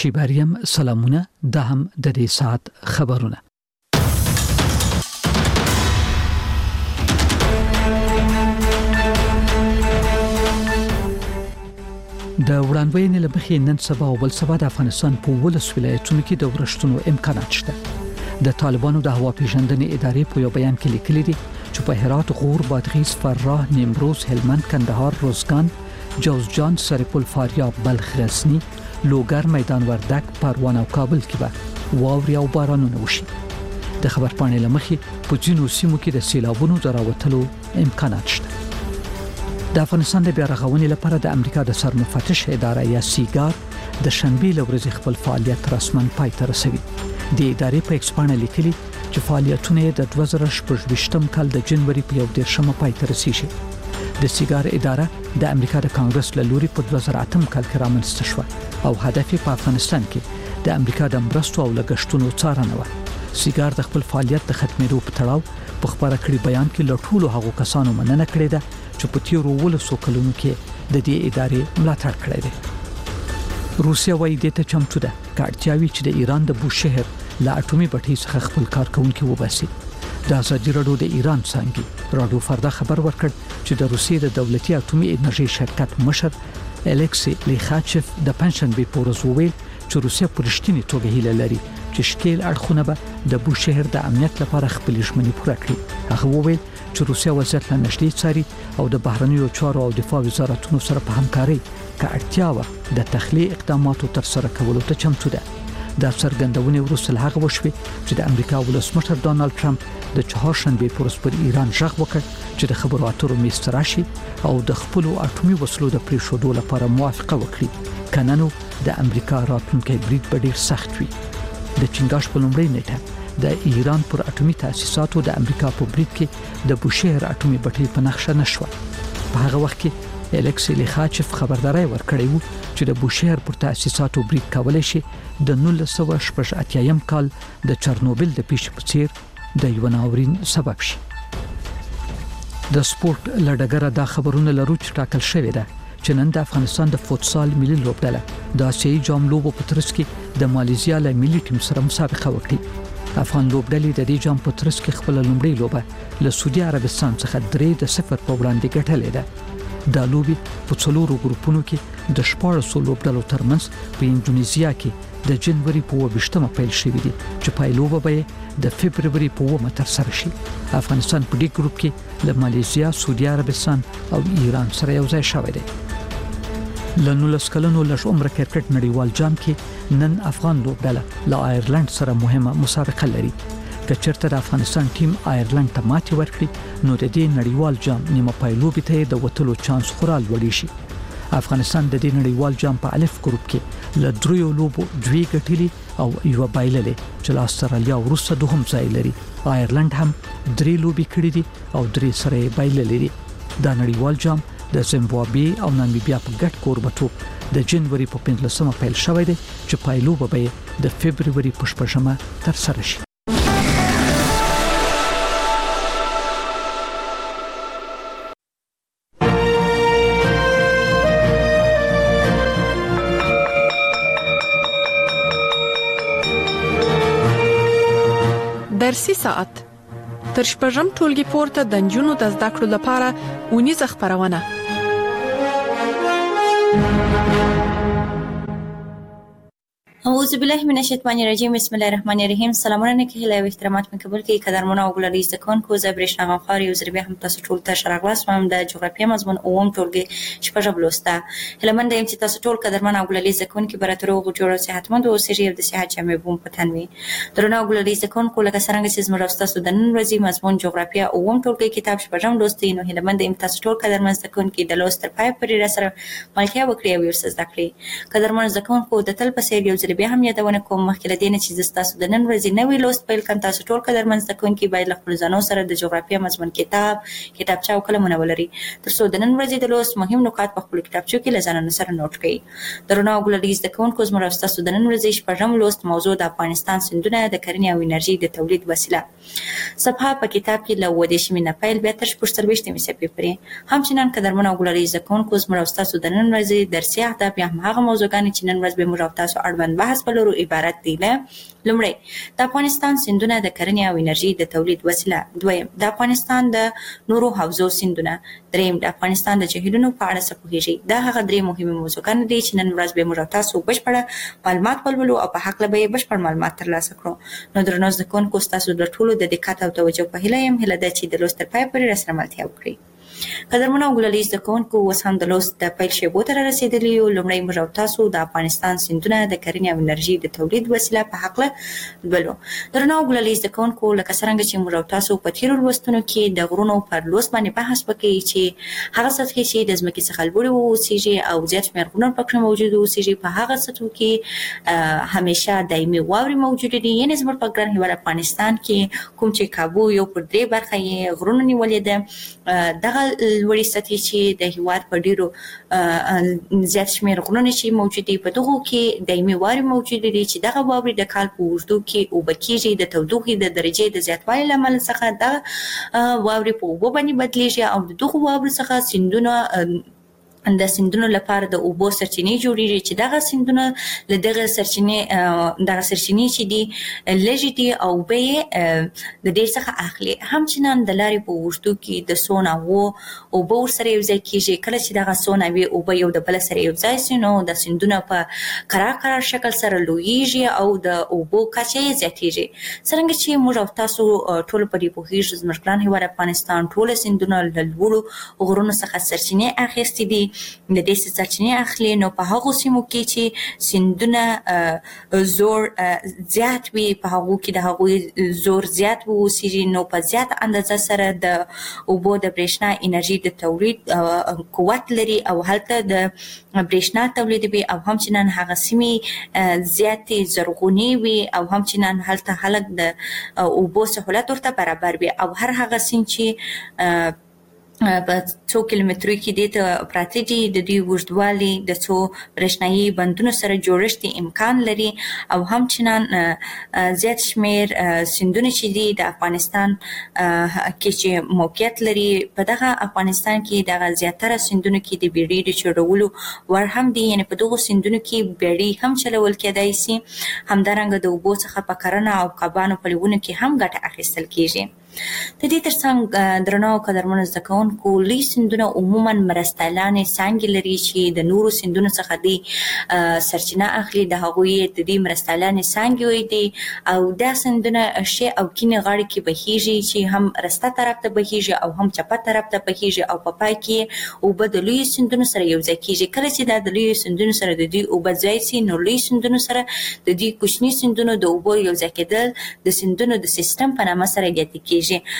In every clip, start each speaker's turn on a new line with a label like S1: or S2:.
S1: شیبریم سلامونه ده هم د دې ساعت خبرونه. د وړاندوینې له مخې نن سبا او بل سبا د افغانستان په 12 ولایتونو کې د ورښتونو امکانات شته. د طالبانو د هوا پیژندنې ادارې په یو بیان کې لیکلي دي چې په هرات، غور، بادغیس، فراه، نیمروز، هلمند، کندهار، روزګان، جوزجان، سرپل، فاریاب، بلخ، غزنی، لوګر، میدان وردګ، پروان او کابل کې به واوري او بارانونه وشي. د خبر پاڼې له مخې په ځینو سیمو کې د سیلابونو د راوتلو امکانات شته. د افغانستان د بیا رغونې لپاره د امریکا د سرمفتش اداره یا سیګار د شنبې له ورځې خپل فعالیت رسماً پای ته رسوي. د ادارې په ایکسپانه لیکلي چې فعالیتونه د 2018 کال د جنوري په 1 پای ته رسیږي. د سیګار اداره د امریکا د کانګرس له لوري په 2008 کال کې رامنځته شوه او هدف په افغانستان کې د امریکا د مرستو او لګښتونو څارنه و. سیګار د خپل فعالیت د ختمېدو په تړاو په خبره کړي بیان کې له ټولو هغو کسانو مننه کړې ده چې په تیرو 12 کلونو کې د دې ادارې ملاتړ کړی دی. روسیا وايي د ته چمتو ده کارتیاوي چې د ایران د بوشهر له اټومي بټۍ څخه خپل کارکونکو وباسي. د ازادي راډیو د ایران څنګه راډیو فردا خبر ورکړ چې د روسیې د دولتي اټومي انرژي شرکت مشر الکسی لیخاچف د پنځشنبه په ورځ وویل چې روسیا په رښتینی توګه هیله لري چې شکیل اړخونه به د بوشهر د امنیت لپاره خپل ژمنې پوره کړي. هغه وویل چې روسیا وضعیت له نږدې څاري او د بهرنیو چارو او دفاع وزارتونو سره په همکارۍ کې اړتیا و د تخلیه اقداماتو تر سره کولو ته چمتو ده. د څرګندونې وروسته هغه وشوي چې د امریکا ولسمشر ډانلډ ټرمپ د چهارشنبه پر ورځ پر ایران ژغ وکړ چې د خبرو اترو میز راشي او د خپل اټومي وسلو د پریښودو لپاره موافقه وکړي. کننو د امریکا راتلونکي برید به ډیر سخت وي. د چنګاش په لومړۍ نیټه د ایران پر اټومي تاسیساتو د امریکا په برید کې د بوشهر اټومي بټۍ په نقشه نشوه. په هغه وخت کې الکسی لیخاچف خبرداري ورکړی و چې د بوشهر پر تاسیساتو برید کولای شي د 1988 کال د چرنوبل د پیښې په څیر د یو ناورین سبب شي. د سپورت لړګره د خبرونو لرو چې ټاکل شوې ده چې نن د افغانستان د فوتسال ملي لوبډله د آسیایي جام لوبو په ترڅ کې د ماليزیا له ملي ټیم سره مسابقه وکړي. افغان لوبډلې د دې جام په ترڅ کې خپل لومړی لوبه له سعودي عربستان څخه 3-0 په وړاندې ګټلې ده. د لوبي په څلورو ګروپونو کې د 14 لوبډلو ترمنځ په انډونیزیا کې د جنوري په 20 پیل شوې دي چې پایلوبه به د فبرवरी په 9 تر سره شي. افغانستان په دې ګروپ کې له ماليزیا، سعودي عربستان او ایران سره یو ځای شوی دی. له 19 کلونو لږ عمر کرکټ نړیوال جام کې نن افغان لوبډله له آیرلند سره مهمه مسابقه لري. که چېرته د افغانستان ټیم آیرلند ته ماتې ورکړي نو د دې نړیوال جام نیمه پایلوبې ته د وتلو چانس خورا لوړ شي. افغانستان د دې نړیوال جام په الف ګروپ کې له 3 لوبو 2 ګټلې او یو بایللې چې له استرالیا وروسته دوهم ځای لري. آیرلند هم 3 لوبې کړې دي او 3 سره بایللې دي. دا نړیوال جام د زیمبابوې او نامیبیا په ګډ کوربتوب د جنوري په 15 پیل شوی دی چې پایلوبه به د فبرवरी په 8 تر سره شي.
S2: درسي ساعت تر شپږم ټولګي پورته د نجونو د زده کړو لپاره اونیزه خبرونه.
S3: اعوذ بالله من الشیطان الرجیم. بسم الله الرحمن الرحیم. سلامونه کې هله احترامات مې قبول کړئ قدرمنو او ګلري زکونکو زبرش نغم خاري او زربیا هم تاسو ټول ته شرغلاس هم د جغرافیه مضمون اوم ټولګي شپږم لوسته هلمند ایم چې تاسو ټول قدرمن او ګلري زکونکو براترو جوړ صحتمند او سریه د صحت جامع بوم پتنوي درنو ګلري زکونکو لکه څنګه چې زموږ تاسو د نن ورځې مضمون جغرافیه اوم ټولګي کتاب شپږم لوستي نو هلمند ایم تاسو ټول قدرمن زکونکو د لوست تر پای پورې سره ملتیا وکړي او ورسره زده کړئ. قدرمن زکونکو د تل په سیر یو زربیا هم یادونه کوم مخکې لدې نه چې تاسو د نن ورځې نوې لوست پیل کړئ تاسو ټول قدرمن زده کوونکي باید خپل ځانو سره د جغرافیه مضمون کتابچه او قلمونه ولري ترڅو د نن ورځې د لوست مهم نکات په خپل کتابچو کې لزانه سره نوٹ کړئ. درنو ګلري زده کوونکو زموږ تاسو د نن ورځې شپږم لوست موضوع د افغانستان سیندونه د کرنې او انرژي د تولید وسیله صفحه په کتاب کې له ودې شمینه پیل به تر 45 مې صفحې پورې همچنان قدرمن ګلري زده کوونکو زموږ تاسو د نن ورځې درسي اهداف یا هغه موضوعګان چې نن ورځ به موږ تاسو اړوند بحث په لور عبارت دي. لومړی د افغانستان سیندونه د کرنې او انرژي د تولید وسیله. دویم د افغانستان د نورو حوزو سیندونه. دریم د افغانستان د جهیلونو په اړه څه پوهیږئ. دا هغه درې مهمه موضوعګانې دي چې نن ورځ به موږ تاسو بشپړه معلومات ولولو او په حق به بشپړ معلومات ترلاسه کړو. نو درنو زده کوونکو ستاسو د ټولو د دقت او توجه په هیله یم. هیله ده چې د لوست تر پای پورې راسره ملتیا وکړئ. قدرمنو او ګلالي زده کوونکو اوس هم د لوست د پیل شیبو ته رسیدلي یو. لومړی موږ او تاسو د افغانستان سیندونه د کرنې او انرژي د تولید وسیله په هکله لولو. درنو او ګلالي زده کوونکو لکه څرنګه چې موږ او تاسو په تیرو لوستونو کې د غرونو پر لوست باندې بحث وکړی چې هغه سطحې چې د ځمکې څخه لوړې واوسیږي او زیات شمېر غرونه پکې موجود واوسیږي په هغه سطحو کې همیشه دایمي واورې موجودې دي. یعنې زموږ په ګران هېواد افغانستان کې کوم چې کابو یو پر درې برخه یې غرونو نیولې ده، دغه لوړې سطحې چې د هېواد په ډېرو زیات شمېر غرونه چې موجود دي په دغو کې دایمي واورې موجودې دي چې دغه واورې د کال په اوږدو کې اوبه کېږي. د تودوخې د درجې د زیاتوالي له امله څخه دغه واورې په اوبو باندې بدلېږي او د دغو واورو څخه سیندونه د سیندونو لپاره د اوبو سرچینې جوړېږي چې دغه سیندونه له دغه سرچینې چې دي لږې دي او اوبه یې د ډېر څخه اخلي. همچنان د لارې په اوږدو کې د څو ناوو اوبه ورسره یو ځای کېږي. کله چې دغه څو ناوې اوبه یو د بله سره یو ځای سي نو د سیندونه په کرار شکل سره لویږي او د اوبو کچه یې زیاتېږي. څرنګه چې موږ او تاسو ټول په دې پوهېږو زموږ ګران هېواد افغانستان ټوله سیندونه له لوړو غرونو څخه سرچینې اخیستې دي. د دې سرچینې اخلي نو په هغو سیمو کې چې سیندونه زور زیات وي، په هغو کې د هغوی زور زیات واوسیږي نو په زیات اندازه سره د اوبو د برېښنا انرژي د تولید قوت لري او هلته د برېښنا تولیدوي او همچنان هغه سیمې زیاتې زرغونې وي او همچنان هلته خلک د اوبو سهولت ورته برابر وي او هر هغه سیند چې په څو کیلومترو کې دې ته پراته دي د دوی اوږدوالي د څو برېښنایي بندونو سره جوړښت امکان لري او همچنان زیات شمېر سیندونه چې دي د افغانستان کې چې موقعیت لري. په دغه افغانستان کې دغه زیاتره سیندونو کې د بیړۍ د چلولو وړ هم دي. یعنې په دغو سیندونو کې بیړۍ هم چلول کېدای سي. همدارنګه د اوبو څخه په کرنه او کبانو په لیونو کې هم ګټه اخیستل کېږي. د دې ترڅنګ درنو او قدرمنو زده کوونکو لوی سیندونه عموما مرستیالانې څانګې لري چې د نورو سیندونو څخه دوی سرچینه اخلي. د هغوی د دې مرستیالانې څانګې دي او دا سیندونه ښې او کیڼې غاړې کې بهیږي چې هم رسته طرف ته بهیږي او هم چپه طرف ته بهیږي او په پای کې اوبه د لویو سیندونو سره یو ځای کېږي. کله چې دا د لویو سیندونو سره د دوی اوبه ځای سي نو لوی سیندونو سره د دوی کوچني سیندونو د اوبو یو ځای کېدل د سیندونو د سیستم په نامه سره یادې کېږي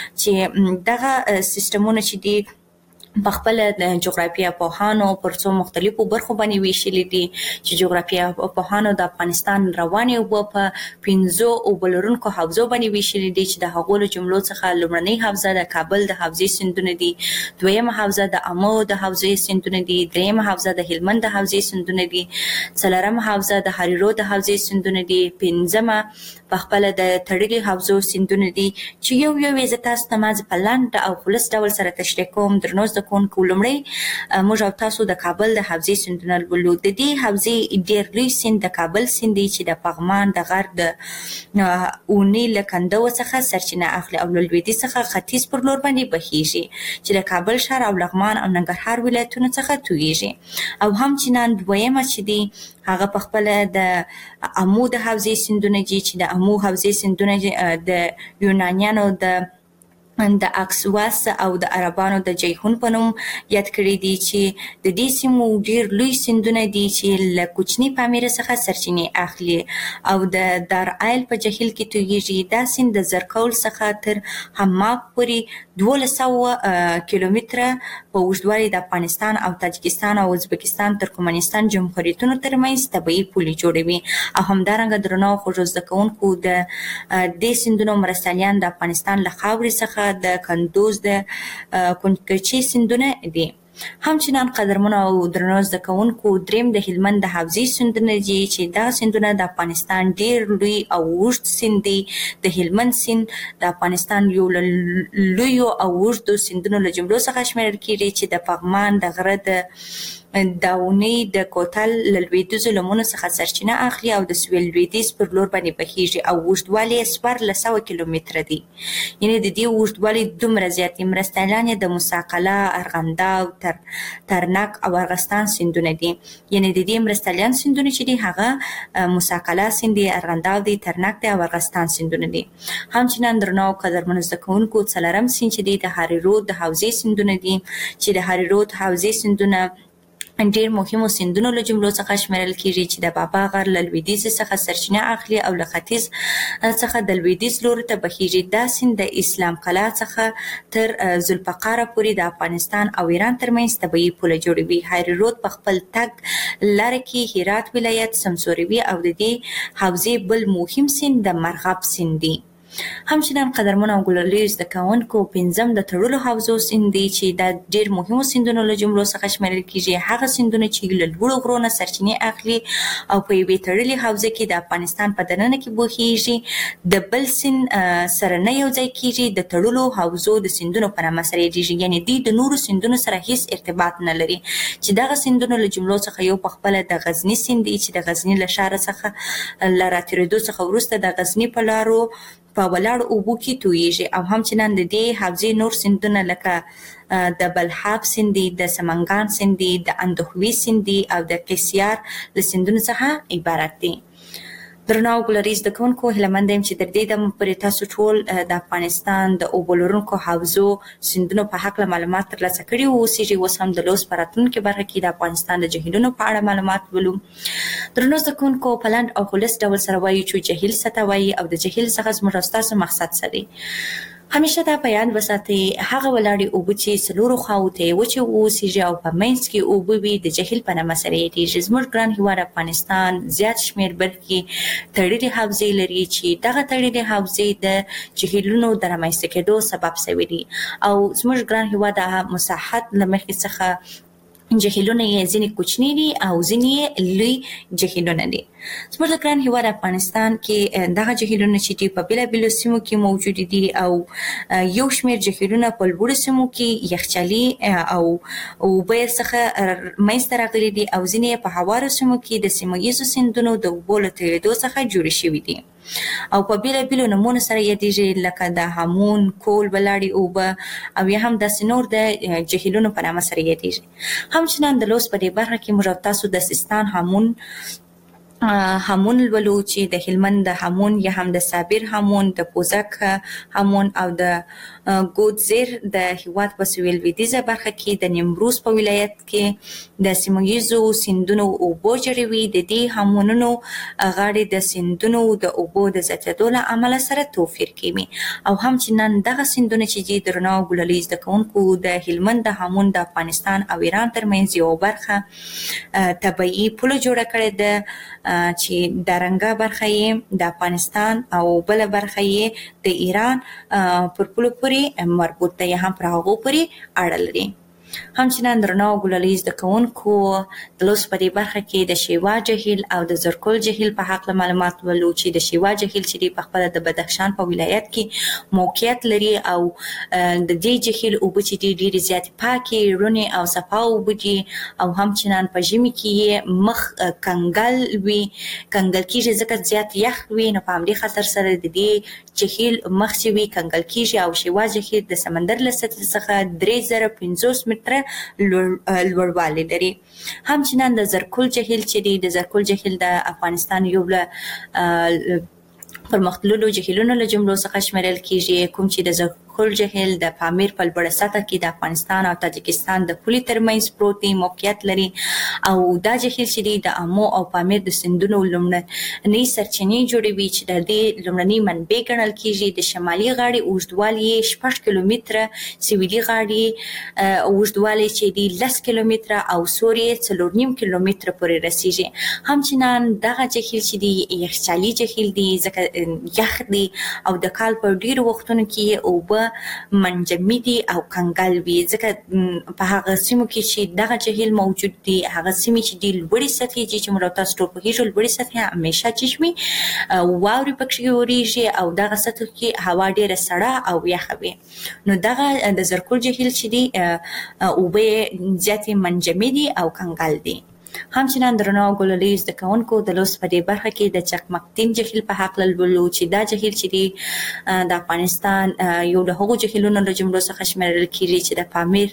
S3: چې دغه سیستمونه چې دي په خپل د جغرافیه پوهانو پر څو مختلفو برخو باندې ویشلي دي چې جغرافیه پوهانو د افغانستان روانې اوبه په 5 اوبه لرونکو حوزو باندې ویشلي دي چې د هغو له جملو څخه لومړنۍ حوزه د کابل د حوزې سیندونه دي، دویمه حوزه د امو د حوزې سیندونه دي، دریمه حوزه د هلمند د حوزې سیندونه دي، څلورمه حوزه د هریرو د حوزې سیندونه دي، پنځمه په خپل د تړلي حوزو سیندونه دي چې یو یې زه تاسو ته مازې په لنډ او خلص ډول سره تشریح کوم. درنو زده کوونکو لومړی موږ او تاسو د کابل د حوزې سیندونه لولو. د دې حوزې ډېر لوی سیند د کابل سیند دی چې د پغمان د غر د اونۍ له کنډو څخه سرچینه اخلي او له لویدیځ څخه ختیځ پر لور باندې بهیږي چې د کابل ښار او لغمان او ننګرهار ولایتونو څخه تویږي. او همچنان دویمه چې دی هغه په خپل د امو د حوزې سیندونه دي چې د امو حوزې سیندونه د یونانیانو د اکسواس او د عربانو د جیهون په نوم یاد کړي دي چې د دې سیمو ډېر لوی سیندونه دي چې له کوچني پامیره څخه سرچینې اخلي او د دارایل په جهیل کې تویږي. دا سیند د زرکول څخه تر حماق پورې 1200 کیلومتره په اوږدوالي د افغانستان او تاجکستان او ازبکستان ترکمنستان جمهوریتونو ترمنځ طبیعي پولې جوړوي. او همدارنګه درنو خوږو زده کوونکو د دې سیندونو مرستیالان د افغانستان له خاورې څخه د کندوز د کنکچي سیندونه دي. همچنان قدرمنو او درنو زده کوونکو دریم د هلمند د حوزې سیندونه دي چې دا سیندونه د افغانستان ډېر لوی او اوږد سیند دی. د هلمند سیند د افغانستان یو له لویو او اوږدو سیندونو له جملو څخه شمیرل کېږي چې د پغمان د غره د داونی د کوتل لویدیځ لمنو څخه سرچینه اخلي او د سویل لویدیځ پر لور باندې بهیږي او اوږدوالی 1400 کیلومتره دی. یعنی د دې اوږدوالی دومره زیات دي. مرستیالان د موسی قلعه، ارغنداب، ترنک او ارغستان سیندونه دي. یعنی د دې مرستیالان سیندونه چې دي هغه موسی قلعه سیند دی، ارغنداب دی، ترنک دی او ارغستان سیندونه دي. همچنان درنو او قدرمنو زده کوونکو څلورم سیند چې دی د هاري رود د حوزې سیندونه دي چې د هاري رود حوزې سیندونه ډیر مهمو سیندونو له جملو څخه شمیرل کیږي چې د بابا غر له لویدیځ څخه سرچینه اخلي او له ختیځ څخه د لویدیځ لوري ته بهیږي. دا سیند د اسلام قلعه څخه تر ذوالفقار پورې د افغانستان او ایران ترمنځ طبیعي پوله جوړوي. هاري رود په خپل تګ لاره کې هرات ولایت سمسوروي او د دې حوزې بل مهم سیند د مرغاب سیند دی. همچنان قدرمنو او ګلالي زده کوونکو پنځم د تړلو حوزو سیند دی چې د ډیر مهمو سیندونو له جملو څخه شمیرل کیږي. هغه سیندونه چې له لوړو غرونو سرچینې اخلي او په یوې تړلې حوزه کې د افغانستان په دننه کې بهیږي، د بل سیند سره نه یو ځای کیږي. د تړلو حوزو د سیندونو په نامه سره یادیږي، یعنی دوی د نورو سیندونو سره هیڅ ارتباط نه لري. چې دغه سیندونو له جملو څخه یو په خپله د غزني سیند دی چې د غزني له ښاره څخه له راتېرېدو څخه وروسته د غزني په لارو په ولاړ اوبو کې تویږي. او همچنان د دې حوزې نور سیندونه لکه د بلحاب سیند دی، د سمنګان سیند دی، د اندخوي سیند دی او د قیصیار له سیندونو څخه عبارت دي. درنو او ګلالي زده کوونکو هیله مند یم چې تر دې دمه پورې تاسو ټول د افغانستان د اوبو لرونکو حوزو سیندونو په هکله معلومات ترلاسه کړي اوسیږي. اوس هم د لوست په راتلونکې برخه کې د افغانستان د جهیلونو په اړه معلومات ولو. درنو زده کوونکو په لنډ او خلص ډول سره وایو چې جهیل څه ته وایي او د جهیل څخه زموږ او ستاسو مقصد څه دی. همیشه دا په یاد وساتئ هغه ولاړې اوبه چې څلورو خواوو ته یې وچې واوسیږي او په منځ کې اوبه وي د جهیل په نامه سره یادیږي. زموږ ګران هیواد افغانستان زیات شمېر برخې تړلې حوزې لري چې دغه تړلې حوزې د جهیلونو د رامنځته کېدو سبب شوي دي او زموږ ګران هیواد مساحت له مخې څخه جهیلونه یې ځینې کوچني دي او ځینې یې لوی جهیلونه دي. زموږ د ګران هیواد افغانستان کې دغه جهیلونه چې دي په بېلابېلو سیمو کې موجود دي او یو شمېر جهیلونه په لوړو سیمو کې یخچالي او اوبه یې څخه منځته راغلي دي او ځینې یې په هوارو سیمو کې د سیمه ییزو سیندونو د اوبو له تېرېدو څخه جوړې شوي دي او په بېلابېلو نومونو سره یادیږي لکه د هامون، کول، ولاړې اوبه او یا هم داسې نور د جهیلونو په نامه سره یادیږي. همچنان د لوست په دې برخه کې موږ او تاسو د سیستان هامون لولو چې د هلمند د هامون یا هم د صابر هامون، د پوزک هامون او د ګودزیر د هیواد په سویل لویدیځه برخه کې د نیمروز په ولایت کې د سیمه ییزو سیندونو اوبو جوړوي. د دې هامونونو غاړې د سیندونو د اوبو د زیاتېدو له امله سره توپیر کوي او همچنان دغه سیندونه چې دي درنو او ګلالي زده کوونکو د هلمند د هامون د افغانستان او ایران ترمنځ یو برخه طبیعي پوله جوړه کړې ده چې د رنګه برخه یې د افغانستان او بله برخه یې د ایران پر پولو پورې مربوط ده یا هم پر هغو پورې اړه لري. همچنان درنو او ګلالي زده کوونکو د لوست په دې برخه کې د شیوا جهیل او د زرکول جهیل په هکله معلومات ولو چې د شیوا جهیل چې دی په خپله د بدخشان په ولایت کې موقعیت لري او د دې جهیل اوبه چې دي ډېرې زیاتې پاکې، روڼې او صفا اوبه دي او همچنان په ژمي کې یې مخ کنګل کېږي ځکه زیات یخ وي نو په همدې خاطر سره د دې جهیل مخ چې وي کنګل کېږي او شیوا جهیل د سمندر له سطحې څخه 3050 متره لوړوالی لري. همچنان د زرکول جهیل چې دی د زرکول جهیل د افغانستان یو له پرمختللو جهیلونو له جملو څخه شمیرل کیږي کوم چې د زرکول جهیل د پامیر په لوړه سطحه کې د افغانستان او تاجکستان د پولې ترمنځ پروت دی، موقعیت لري او دا جهیل چې دی د امو او پامیر د سیندونو لومړنۍ سرچینې جوړوي چې د دې لومړنۍ منبع ګڼل کیږي. د شمالي غاړې اوږدوالی یې 6 کیلومتره، سویلي غاړې اوږدوالی چې دی 10 کیلومتره او سور یې 4.5 کیلومتره پورې رسیږي. همچنان دغه جهیل چې دی یخچالي جهیل دی ځکه یخ دی او د کال په ډیرو وختونو کې اوبه اوبه منجمد دي او کنګل وي، ځکه په هغه سیمو کې چې دغه جهیل موجود دي، هغه سیمې چې د لوړې سطحې چې موږ تاسو ټول پوهیږو لوړې سطحې همیشه چشمي واوري پکې اوريږي او دغه سطح کې هوا ډیره سړه او یخه وي. نو دغه د زرکول جهیل چې دي اوبه زیاتې منجمدي او کنګل دي. همچنان درنو ګلولي زده کوونکو د لوست په دې برخه کې د چکمکتین جهیل په حق لولو چې دا جهیل چې دی د افغانستان یو د هغو جهیلونو له جملو څخه شمیرل کیږي چې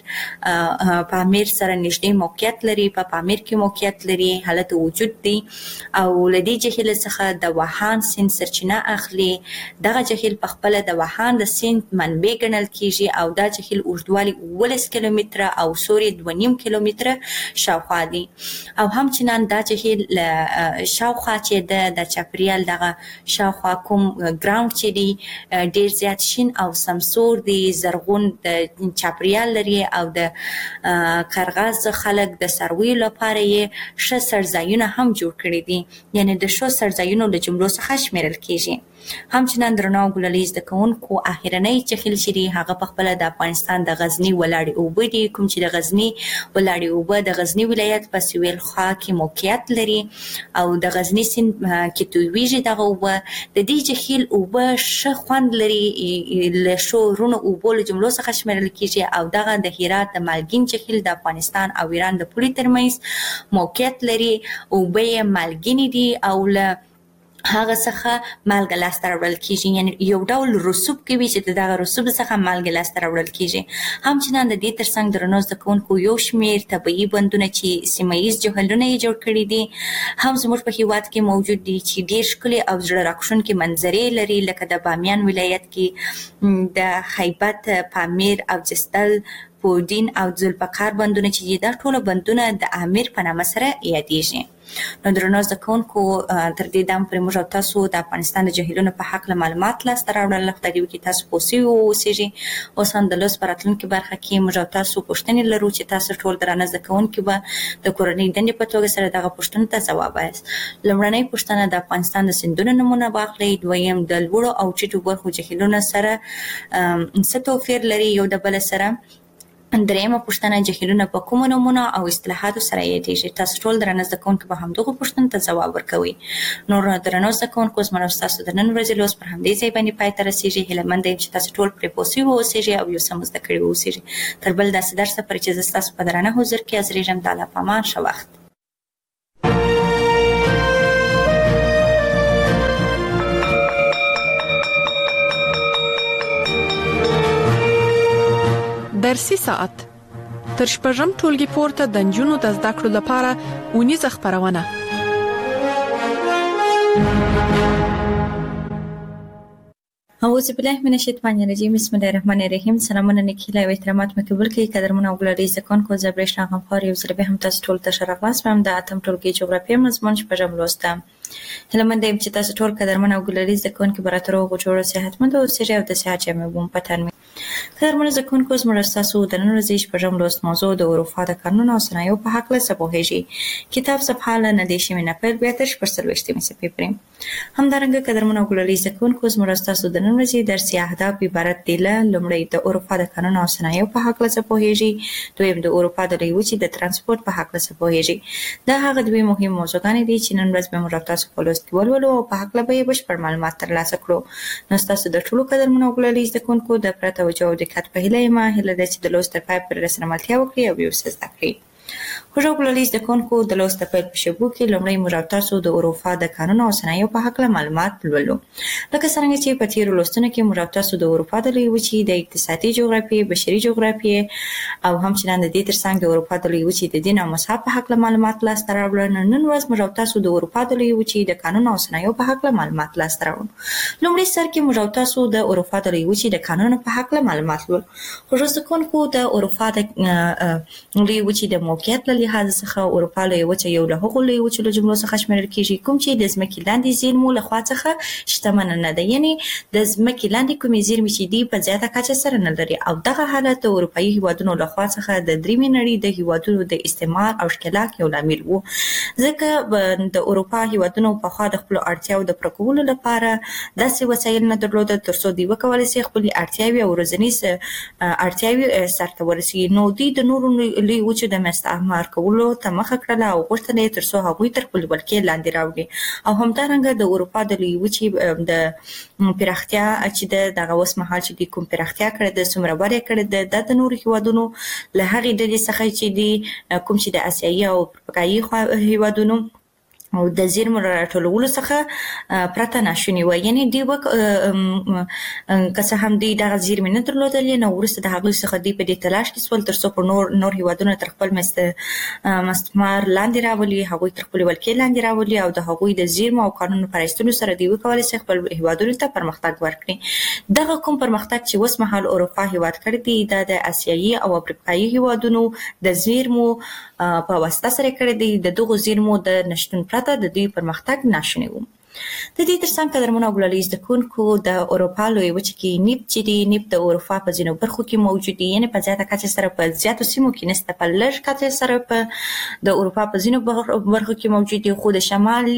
S3: د پامیر سره نږدې موقعیت لري، په پامیر کې موقعیت لري، حالت وجود دی او لدی جهیل څخه د وهان سیند سرچینه اخلي. دغه جهیل په خپل د وهان د سیند منبع ګڼل کیږي او دا جهیل اوږدوالی 19 کیلومتره او سوري 2.5 کیلومتره شاوخوا دی. او همچنان دا جهیل شاوخوا چې د چاپریال دغه شاوخوا کوم ګراوند چې دی ډیر زیات شین او سمسور دی، زرغون د چاپریال لري او د کرغاز خلک د سروي لپاره یې ښه سرځایونه هم جوړ کړي دي، یعنی د ښو سرځایونو له جملو څخه شمیرل کیږي. همچنان درنو ګلولي زده کوونکو اخرنۍ جهیل چې دی هغه په خپل د افغانستان د غزنی ولاړې اوبه دي، کوم چې د غزنی ولاړې اوبه د غزنی ولایت په سویل خوا کې موقعیت لري او د غزنی سیند کې تویږي دغه اوبه. د دې جهیل اوبه ښه خوند لري، له ښو رونو اوبو له جملو څخه شمیرل کیږي او دغه د هرات د مالګین جهیل د افغانستان او ایران د پولې ترمنځ موقعیت لري. اوبه یې مالګینې دي او له هغه څخه مالګه لاسته راوړل کیږي، یعنی یو ډول رسوب کوي چې دغه رسوب څخه مالګه لاسته راوړل کیږي. همچنان د دې ترڅنګ درنو زده کوونکو یو شمیر طبیعي بندونه چې سیمه ییز جهیلونه یې جوړ کړي دي هم زموږ په هیواد کې موجود دي چې ډیر ښکلي او زړه راښکونکي منظرې لري، لکه د بامیان ولایت کې د خیبت، پامیر او جستل، پودین او ذوالفقار بندونه چې دا ټول بندونه د امیر په نامه سره یادېږي. نو درنو زده کوونکو تر دې دم پرې موږ او تاسو د افغانستان د جهیلونو په حق معلومات لاسته راوړل، خدای دې وکړي تاسو پوه سوي واوسیږئ. اوس هم د لوست په راتلونکي برخه کې موږ او تاسو پوښتنې لرو چې تاسو ټول درانه زده کوونکي به د کورنۍ دندې په توګه سره دغه پوښتنو ته ځواب وایاست. لومړنۍ پوښتنه د افغانستان د سیندونو نومونه واخلئ. دویم د لوړو او ټیټو برخو جهیلونو سره څه توپیر لري یو د بل سره. دریمه پوښتنه جهیلونه په کومو نومونو او اصطلاحاتو سره یادېږي. تاسو ټول درنه زده کوونکي به همدغو پوښتنو ته ځواب ورکوئ. نور درنو زده کوونکو زما او ستاسو د نن ورځې لوست پر همدې ځای باندې پای ته رسیږي. هیله مند یم چې تاسو ټول پرې پوه سوي واوسیږئ او یو څه مو زده کړي واوسیږئ. تر بل داسې درسه پورې چې زه ستاسو په درانه حضور کې حاضرېږم، د الله په امان، ښه وخت.
S2: درسي ساعت تر شپږم ټولګي پورته د نجونو د زده کړو لپاره اونیزه خپرونه.
S3: اعوذ بالله من الشیطان الرجیم، بسم الله الرحمن الرحیم. سلامونه نیکیله او احترامات مې قبول کړئ. قدرمن او ګلالي زکون کو زبرشنا غفار یو ځل به هم تاسو ټول ته شرغلاس هم د اتم ټولګي جغرافیه مضمون شپږم لوستم. هله مند یم چې تاسو ټول قدرمن او ګلالي زکون کې براترو غوړو صحتمند او سره او د صحت جامع بوم پتن. قدرمن زکون کو زموږ تاسو د نن ورځې شپږم لوست موضوع د اروپا د قانون او صنایعو په حق له سپوهیږي. کتاب صفحه له ندیشي مې نه پیل بیا تر شپږ مې سپېپریم. همدارنګه قدرمن او ګلالي زکون کو زموږ تاسو د نن ورځې درسي اهداف عبارت دي له لومړی د اروپا د قانون او صنایعو په حق له سپوهیږي، دویم د اروپا د لوی وچې د ترانسپورت په حق له سپوهیږي. دا هغه دوه مهم موضوعګانې دي چې نن ورځ به موږ تاسو په لوست کې ولولو او په حق له به بشپړ معلومات ترلاسه کړو. نو تاسو د ټولو قدرمن او ګلالي زکون کو د پرته توجه او دقت په هیله ده چې د لوست پای پر رسنملتیا وکړي او یو څه زده کړئ. خوږو ګلالي زده کوونکو د لوست پیل په شبو کې لومړی موږ تاسو د اروپا د قانون او صنایعو په حق له معلومات لولو. لکه څنګه چې په تیرو لوستونو کې موږ تاسو د اروپا د لوی وچې د اقتصادي جغرافیې، بشري جغرافیې او همچنان د دې ترڅنګ د اروپا د لوی وچې د دین او مذهب په حق له معلومات لاسته راوړل. نن ورځ موږ تاسو د اروپا د لوی وچې د قانون او صنایعو په حق له معلومات لاسته راوړو. لومړی سر کې موږ تاسو د اروپا د لوی وچې د قانون په حق له معلومات لولو. خوږو زده کوونکو د اروپا د لوی وچې د موقعیت له لحاظ څخه اروپا لویه وچه یو له هغو لویو وچو له جملو څخه شمیرل کیږي کوم چې د ځمکې لاندې زیرمو له خوا څخه شتمنه نه ده، یعنی د ځمکې لاندې کومې زیرمې چې دي په زیاته کچه سره نه لري. او دغه حالت د اروپایي هیوادونو له خوا څخه د دریمې نړۍ د هیوادونو د استعمار او ښکېلاک یو لامل و، ځکه د اروپا هیوادونو پخوا د خپلو اړتیاوو د پوره کولو لپاره داسې وسایل نه درلودل ترڅو دوی وکولی شي خپلې اړتیاوې او ورځنیز اړتیاوې سرته ورسوي. نو دوی د نورو لویو وچو د استعمار کولو ته مخه کړله او غوښتل یې ترڅو هغوی تر خپلې ولکې لاندې راوړي. او همدارنګه د اروپا د لویې وچې د پراختیا چې دغه اوس مهال چې کوم پراختیا کړې ده، څومره وده کړې ده، د نورو هیوادونو له هغې ډلې څخه چې دي کوم چې د اسیایي او افریقایي هیوادونو او د زیرمو راټولولو څخه پرته ناشونې وه. یعنې دوی که څه هم دوی دغه زیرمې نه درلودلې، نو وروسته د هغوی څخه دوی په دې تلاش کې سول ترڅو په نور هیوادونه تر خپل مستعمار لاندې راولي، هغوی تر خپلې ولکې لاندې راولي او د هغوی د زیرمو او قانونو په رایستلو سره دوی وکولی شي خپل هیوادونو ته پرمختګ ورکړي. دغه کوم پرمختګ چې اوس مهال اروپا هیواد کړی دی دا د اسیایي او افریقایي هیوادونو د زیرمو په واسطه سره کړی دی. د دغو زیرمو د نشتون پرته د دوی پرمختګ ناشونی و. د دې ترڅنګ قدرمنو او ګلالي زده کوونکو د اروپا لویې وچې کې نفت چې دی، نفت د اروپا په ځینو برخو کې موجود دی، یعنې په زیاته کچه سره په زیاتو سیمو کې نشته، په لږ کچه سره په د اروپا په ځینو برخو کې موجود دی، خو د شمال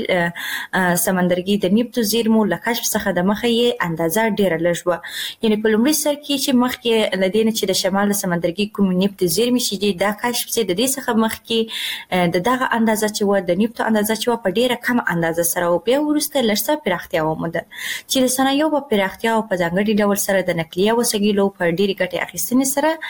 S3: سمندرګي د نفتو زیرمو له کشف څخه د مخه یې اندازه ډېره لږ وه. یعنې په لومړي سر کې چې مخکې له دې نه چې د شمال سمندرګي کوم نفت زیرمې چې دي دا کشف شي، د دې څخه مخکې د دغه اندازه چې وه د نفتو اندازه چې وه په ډېره کمه اندازه سره و. بیا وروسته لږ څه پراختیا وموندل چې د صنایعو په پراختیا او په ځانګړي ډول سره د نقلیه وسایلو په ډېرې ګټې اخیستنې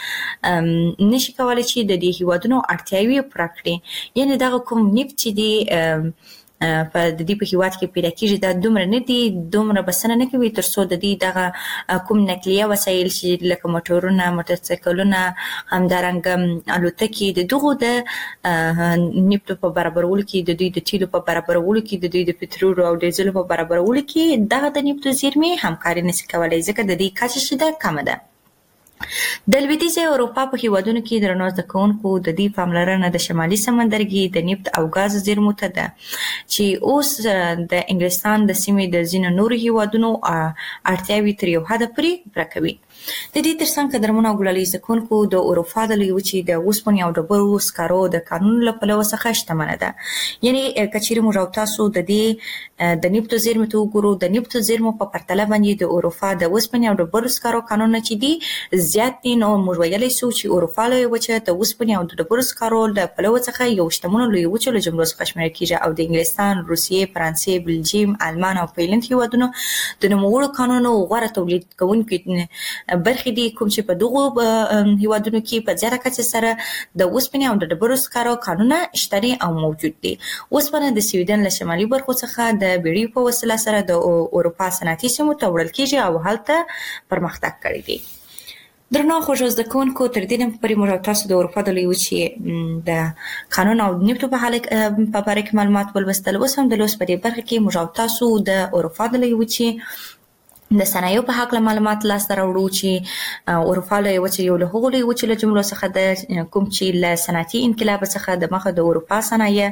S3: سره نشي کولی چې د دې هیوادونو اړتیاوې پوره کړي. یعنې دغه کوم نفت چې دی په د دې په هیواد کې پیدا کېږي دا دومره نه دي، دومره بسنه نه کوي ترڅو د دې دغه کوم نقلیه وسایل چې لکه موټرونه، موټرسایکلونه، همدارنګه الوتکې، د دغو د نفتو په برابرولو کې، د دوی د تیلو په برابرولو کې، د دوی د پټرولو او ډیزلو په برابرولو کې دغه د نفتو زیرمې همکاري نشي کولی ځکه د دې کچه چې ده کمه ده. د لویدیځې اروپا په هیوادونو کې درنو زده کوونکو د دې پاملرنه د شمالي سمندرګي د نفت او ګاز زیرمو ته ده چې اوس د انګلستان د سیمې د ځینو نورو هیوادونو اړتیاوې تر یو حده پورې پوره کوي. د دې ترڅنګ قدرمنو او ګلالي زده کوونکو د اروپا د لویې وچې د اوسپنې او ډبرو سکارو د قانون له پلوه څخه شتمنه ده. یعنې که چیرې موږ او تاسو د دې د نفتو زیرمو ته وګورو، د نفتو زیرمو په پرتله باندې د اروپا د اوسپنې او ډبرو سکارو قانونونه چې دي زیات دي، نو موږ ویلی سو چې اروپا لویه وچه د اوسپنې او د ډبرو سکارو له پلوه څخه یو شتمنو لویو وچو له جملو څخه شمیرل کیږي او د انګلستان، روسیې، فرانسې، بلجیم، آلمان او فنلنډ هیوادونو د نوموړو قانونونو غوره تولید کوونکي برخې دي کوم چې په دغو هیوادونو کې په زیاته کچه سره د اوسپنې او د ډبرو سکارو قانونونه شته دي او موجود دي. اوسپنه د سویډن له شمالي برخو څخه د بیړیو په وسیله سره د اروپا صنعتي سیمو ته وړل کیږي او هلته پرمختګ کړی دی. درنو خوږو زده کوونکو، تر دې نه پورې موږ تاسو د اروپا د لویې وچې د قانون او نفتو په باره کې معلومات ولوستل. اوس هم د لوست په دې برخه کې موږ تاسو د اروپا د لویې وچې د صنایعو په هکله معلومات لاسته راوړو چې اروپا لویه وچه یو له هغو لویو وچو له جملو څخه ده کوم چې له صنعتي انقلاب څخه د مخه د اروپا صنایع،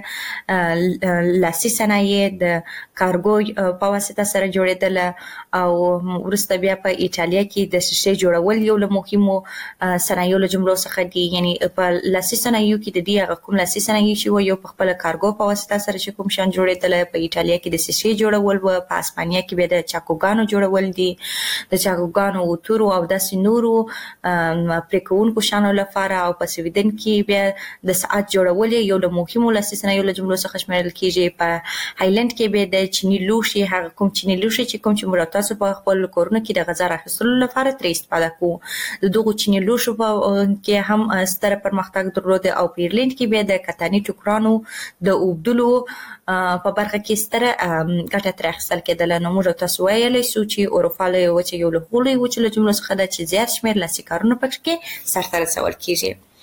S3: لاسي صنایع د کارګو په واسطه سره جوړېدله او وروسته بیا په ایټالیا کې د شیشې جوړول یو له مهمو صنایعو له جملو څخه دي. یعنې په لاسي صنایعو کې د دې هغه کوم لاسي صنایع چې وه یو په خپله کارګو په واسطه سره چې کوم شیان جوړېدله، په ایټالیا کې د شیشې جوړول وه، په اسپانیا کې بیا د چاکوګانو جوړول دي، د چاکوګانو، اوتورو او داسې نورو پرې کوونکو شیانو لپاره، او په سویډن کې بیا د ساعت جوړول یو له مهمو لاسي صنایعو له جملو څخه شمیرل کیږي. په هایلند کې بیا د چیني لوښي، هغه کوم چیني لوښي چې کوم چې موږ تاسو په خپل کورونو کې د غذا راخیستلو لپاره ترې استفاده کوو، د دغو چیني لوښو کې هم ستره پرمختګ درلوده. او په ایرلند کې بیا د کتاني ټوکرانو د اوبدلو په برخه کې ستره ګټه ترې اخیستل کېدله. نو موږ تاسو ویلی سو چې اروپا لویه وچه یو له هغو لویو وچو له جملو څخه ده چې زیات شمېر لاسي کارونه پکې سرته رسول کېږي.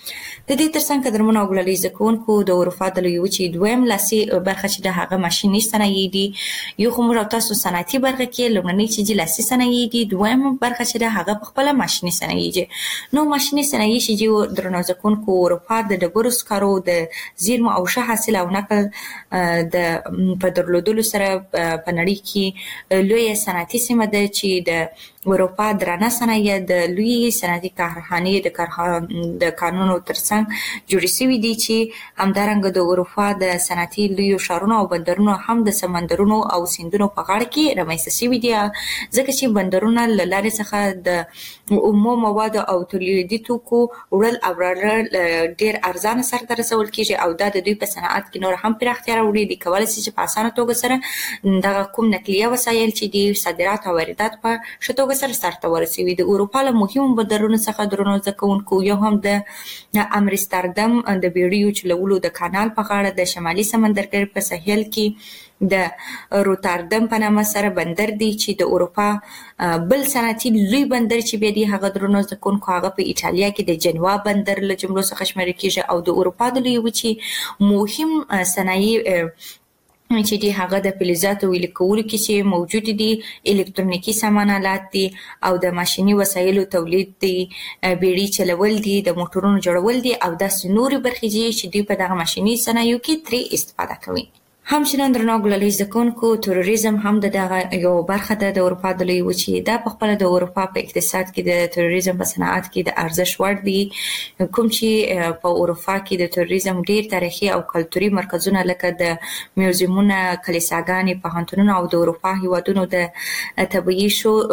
S3: د دې ترڅنګ قدرمنو او ګلالي زده کوونکو د اروپا د لویې وچې دویم لاسي برخه چې د هغه ماشیني صنایع دي، یو خو موږ او تاسو صنعتي برخه کې لومړنۍ چې د لاسي صنایع دي، دویم برخه چې د هغه په خپله ماشیني صنایع دي. نو ماشیني صنایع چې دي درنو زده کوونکو اروپا د ډبرو سکرو د زیرمو او ښه حاصل او نقل د په درلودلو سره په نړۍ کې لویه صنعتي سیمه ده چې د اروپا درانه صنایع د لوی صنعتي کارخانې د قانونو ترڅنګ جوړې شوي دي چې همدارنګه د اروپا د صنعتي لویو ښارونو او بندرونو هم د سمندرونو او سیندونو په غاړه کې رامنځته شوي دي، ځکه چې بندرونه له لارې څخه د اومو موادو او تولیدي توکو وړل او راوړل ډېر ارزانه سرته رسول کېږي او دا د دوی په صنعت کې نور هم پراختیا راوړي. دوی کولی شي چې په اسانه توګه سره دغه کوم نقلیه وسایل چې دي صادرات او واردات په ښه توګه سره سرته ورسوي. د اروپا له مهمو بندرونو څخه درنو زده کوونکو یو هم د امستردام د بیړیو چلولو د کانال په غاړه د شمالي سمندرګي په ساحل کې د روتردام په نامه سره بندر دی چې د اروپا بل صنعتي لوی بندر چې بیا دی هغه درنو زده کوونکو هغه په ایټالیا کې د جنوا بندر له جملو څخه شمیرل کېږي او د اروپا د لویې وچې مهم صنایع چې دی هغه د فلزاتو ویلې کولو کې چې موجود دي، الکترونیکي سامان آلات دي او د ماشیني وسایلو تولید دي، بیړۍ چلول دي، د موټرونو جوړول دي او داسې نورې برخې دي چې دوی په دغه ماشیني صنایعو کې ترې استفاده کوي. همچنان درنو ګلالي زده کوونکو تروریزم هم د دغه یو برخه ده د اروپا د لویې وچې. دا په خپله د اروپا په اقتصاد کې د تروریزم په صنعت کې د ارزښت وړ دي، کوم چې په اروپا کې د تروریزم ډېر تاریخي او کلتوري مرکزونه لکه د میوزیمونه، کلیساګانې، پوهنتونونه او د اروپا هیوادونو د طبیعي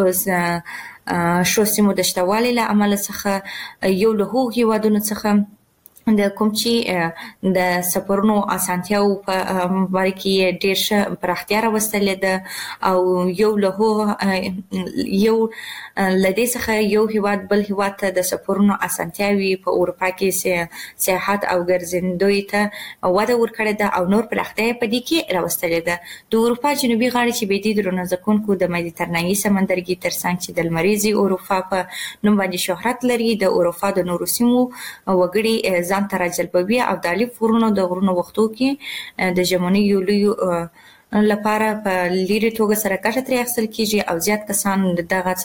S3: شو سیمو د شتوالي له امله څخه یو له هغو هیوادونو څخه د کوم چې د سفرونو اسانتیاو په باره کې ډېر ښه پراختیا راوستلې ده او یو له دې څخه یو هیواد بل هیواد ته د سفرونو اسانتیاوي په اروپا کې سیاحت او ګرځندوی ته وده ورکړې ده او نور پراختیا په دې کې راوستلې ده. د اروپا جنوبي غاړې چې بیا دي درنو زده کوونکو د مدیترانهي سمندرګي ترڅنګ چې د لمریزې اروپا په نوم باندې شهرت لري، د اروپا د نورو سیمو وګړي ځان ته راجلبوي او د الف غرونو د غرونو وختو کې د ژمنیو لویو لپاره په لیرې توګه سره ګټه ترې اخیستل کېږي او زیات کسان دغه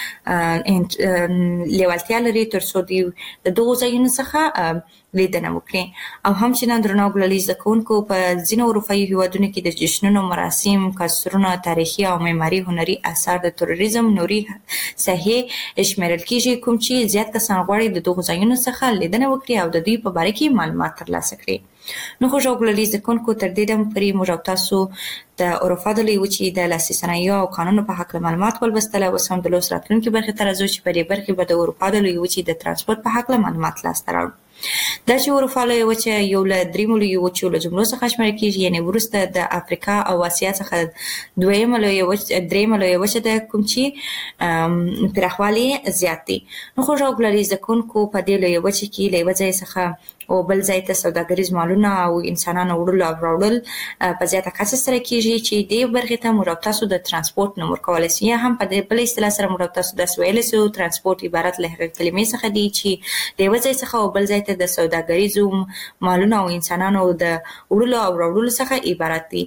S3: سره لیوالتیا لري تر څو د دغو ځایونو څخه لیدنه وکړي. او همچنان درنو ګلالي زده کوونکو په ځینو اروپایي هیوادونو کې د جشنونو، مراسم، کاسترونه، تاریخي او معماري هنري اثار د تروریزم نوري ساحې شمیرل کېږي، کوم چې زیات کسان غواړي د دغو ځایونو څخه لیدنه وکړي او د دوی په باره کې معلومات ترلاسه کړي. نو خوږو ګلالي زده کوونکو تر دې دمه پورې موږ او تاسو د اروپا د لویې وچې د لاسي صنایعو او قانونو په هکله معلومات ولوستل. اوس هم د لوست راتلونکي برخې ته راځو چې په دې برخې به د اروپا د لویې وچې د ترانسپورت په هکله معلومات لاسته راوړو. دا چې اروپا لویه وچه یو له دریمو لویو وچو له جملو څخه شمیرل کېږي، یعنې وروسته د افریقا او اسیا څخه درېیمه لویه وچه ده، کوم چې پراخوالی زیات دی. نو خوږو ګلالي زده کوونکو په دې لویه وچه کې له یوه ځای څخه او بل ځای ته سوداګریز مالونه او انسانانو وړلو او راوړل په زیاته کچه سره کېږي چې دې برخې ته موږ او تاسو د ترانسپورت نوم ورکولی شو، یا هم په دې بله اصطلاح سره موږ او تاسو داسې ویلی شو ترانسپورت عبارت له هغې کلمې څخه دی چې د یوه ځای څخه او بل ځای ته د سوداګریزو مالونو او انسانانو د وړلو او راوړلو څخه عبارت دی.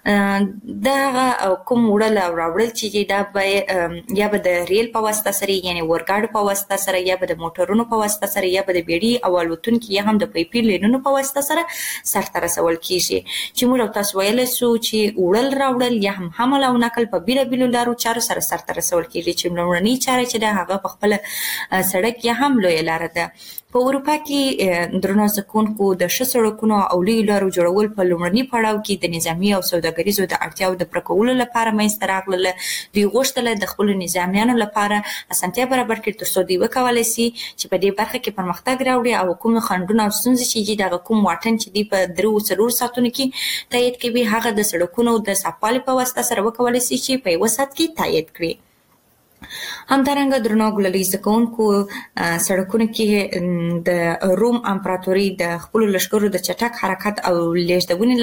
S3: دغه کوم وړل او راوړل چې دا به یا به د ریل په واسطه سره، یعنې اورګاډو په واسطه سره، یا به د موټرونو په واسطه سره، یا به د بیړۍ او الوتونکي یا هم د پیپي لینونو په واسطه سره سرته رسول کېږي، چې موږ او تاسو ویلی شو چې وړل راوړل یا هم حمل او نقل په بېلابېلو لارو چارو سره سرته رسول کېږي، چې لومړنۍ چاره چې ده هغه په خپله سړک یا هم لویه لاره ده. په اروپا کې درنو زده کوونکو د ښه سړکونو او لویو لارو جوړول په لومړني پړاو کې د نظامي او سوداګریزو د اړتیاوو د پوره کولو لپاره منځته راغلل. دوی غوښتل د خپلو نظامیانو لپاره اسانتیا برابر کړي تر څو دوی وکولی شي چې په دې برخه کې پرمختګ راوړي او کوم خنډونه او ستونزې چې دي دغه کوم واټن چې دوی په 3-4 ساعتونو کې تایید کوي هغه د سړکونو د صفوالي په واسطه سره وکولی شي چې په 1 ساعت کې تایید کړي. همدارنګه درنو ګلالي زکونکو سړکونو کې د روم امپراتوري د خپل لشکرو د چټک حرکت او لیږدونې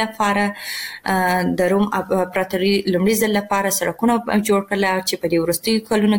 S3: لپاره د روم امپراتوري لومړي ځل لپاره سړکونه جوړ کړل چې په دې وروستیو کلونو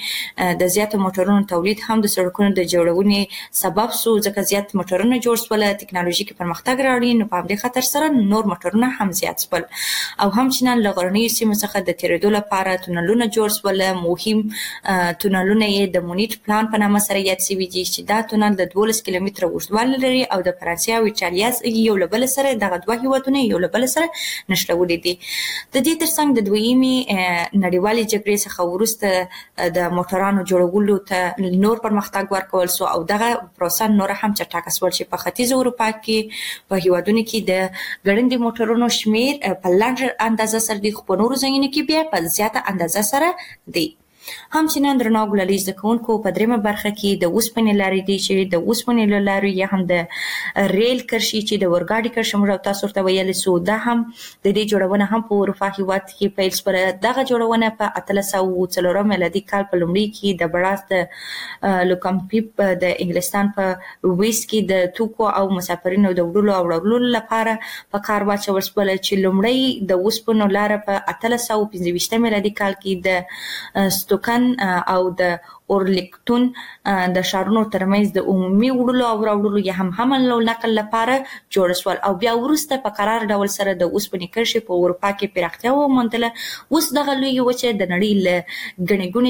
S3: کې د زیاتو موټرونو تولید هم د سړکونو د جوړونې سبب شو ځکه زیات موټرونه جوړ شول ټکنالوژیکي پرمختګ راوړي نو په دې خاطر سره نور موټرونه هم زیات شول او همچنان لغړنۍ سیمو څخه د تیرېدو لپاره تونلونه جوړ شول مهم تونلونه یې د مونیټ پلان په نامه سره یاد شوي دي چې دا تونل د 12 کیلومتره اوږدوالی لري او د فرانسې او ایټالیا یو له بل سره دغه دوه هیوادونه یو له بل سره نښلولي دي. د دې ترڅنګ د دویمې نړیوالې جګړې څخه وروسته د موټرانو جوړولو ته نور پرمختګ ورکول شو او دغه پروسه نور هم چټکه شول چې په ختیځ اروپا کې په هیوادونو کې د ګړندي موټرونو شمیر په لنډه اندازه سره د خو نورو ځایونو کې بیا په زیاته اندازه سره دی. همچنان درنو ګلالي زکونکو په دریمه برخه کې د اوسپنې لارې دي چې د اوسپنې لارې یا هم د ریل کرښې چې د اورګاډي کرښه موږ تاسو ته ویل سو دا هم د دې جوړونه هم په اروپا هیواد کې پیل شوه. دغه جوړونه په 1804 میلادي کال په لومړي کې د بړاس لوکمپیپ د انګلستان په ویس کې د توکو او مسافرینو د وړلو لپاره په کار واچول شول چې لومړی د اوسپنو لار په 1825 میلادي کال کې د توکن او د اورلیکتون د شارونو ترمنځ د عمومي وړلو او راوړلو یا هم حمل او نقل لپاره جوړ شول او بیا وروسته په قرار ډول سره د اوسپنې کرښې په اروپا کې پراختیا وموندله. اوس دغه لوی وچه د نړۍ له ګڼې ګوڼې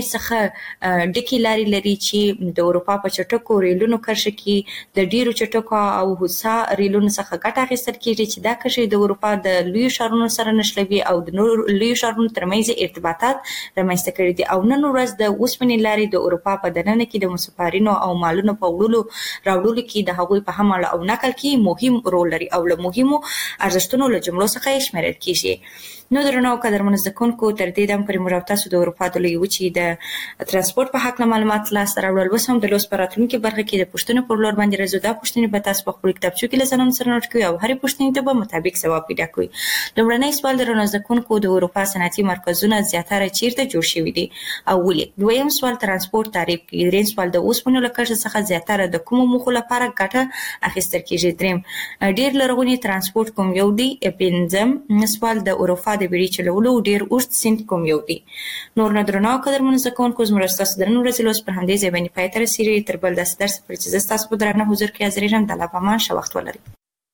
S3: څخه ډکې لارې لري چې د اروپا په چټکو ریلونو کرښه کې د ډیرو چټکو او هوسا ریلونو څخه ګټه اخیستل کیږي چې دا کرښې د اروپا د لوی شارونو سره نښلوي او د نور لوی شارونو ترمنځ ارتباطات رامنځته کړي دي او نن ورځ د اوسپنې لارې د اروپا په دننه کې د مسافرینو او مالونو په وړلو راوړلو کې د هغوی په حمل او نقل کې مهم رول لري او له مهمو ارزښتونو له جملو څخه شمیرل کیږي. نو درنو قدرمنو زکونکو تر دې دم پر موږ تاسو د اروپا د لوی وچې د ترانسپورت په حق معلومات لاس راوړل وس هم د لوس پراتونکو برخه کې د پښتنو پر لور باندې راځو. دا پښتنې به تاسو په خپل کتابچو کې لزنون سره نوٹ کوي او هرې پښتنې ته به مطابق ثواب پیدا کوي. لومړنی سوال درنو زکونکو د اروپا صنعتي مرکزونه زیاتره چیرته جوړ شوي دي او ولې؟ دویم سوال ترانسپورت تعریف کوي. دریم سوال د اوسپنو له کرښې څخه زیاتره د کومو موخو لپاره ګټه اخیستل کیږي؟ دریم ډیر لرغونی ترانسپورت کوم یو دی؟ پنځم سوال د اروپا د بیړۍ چلولو ډیر اوږد سیند کوم یو دی؟ نور نه درنو قدرمنو زکونکو زموږ تاسو درنو ورځې لوس پر همدې ځای باندې پای ته رسیدي. تر بل داسې درس پر چې تاسو په درنه حضور کې حاضرېږم. د الله په امان ښه وخت ولرئ.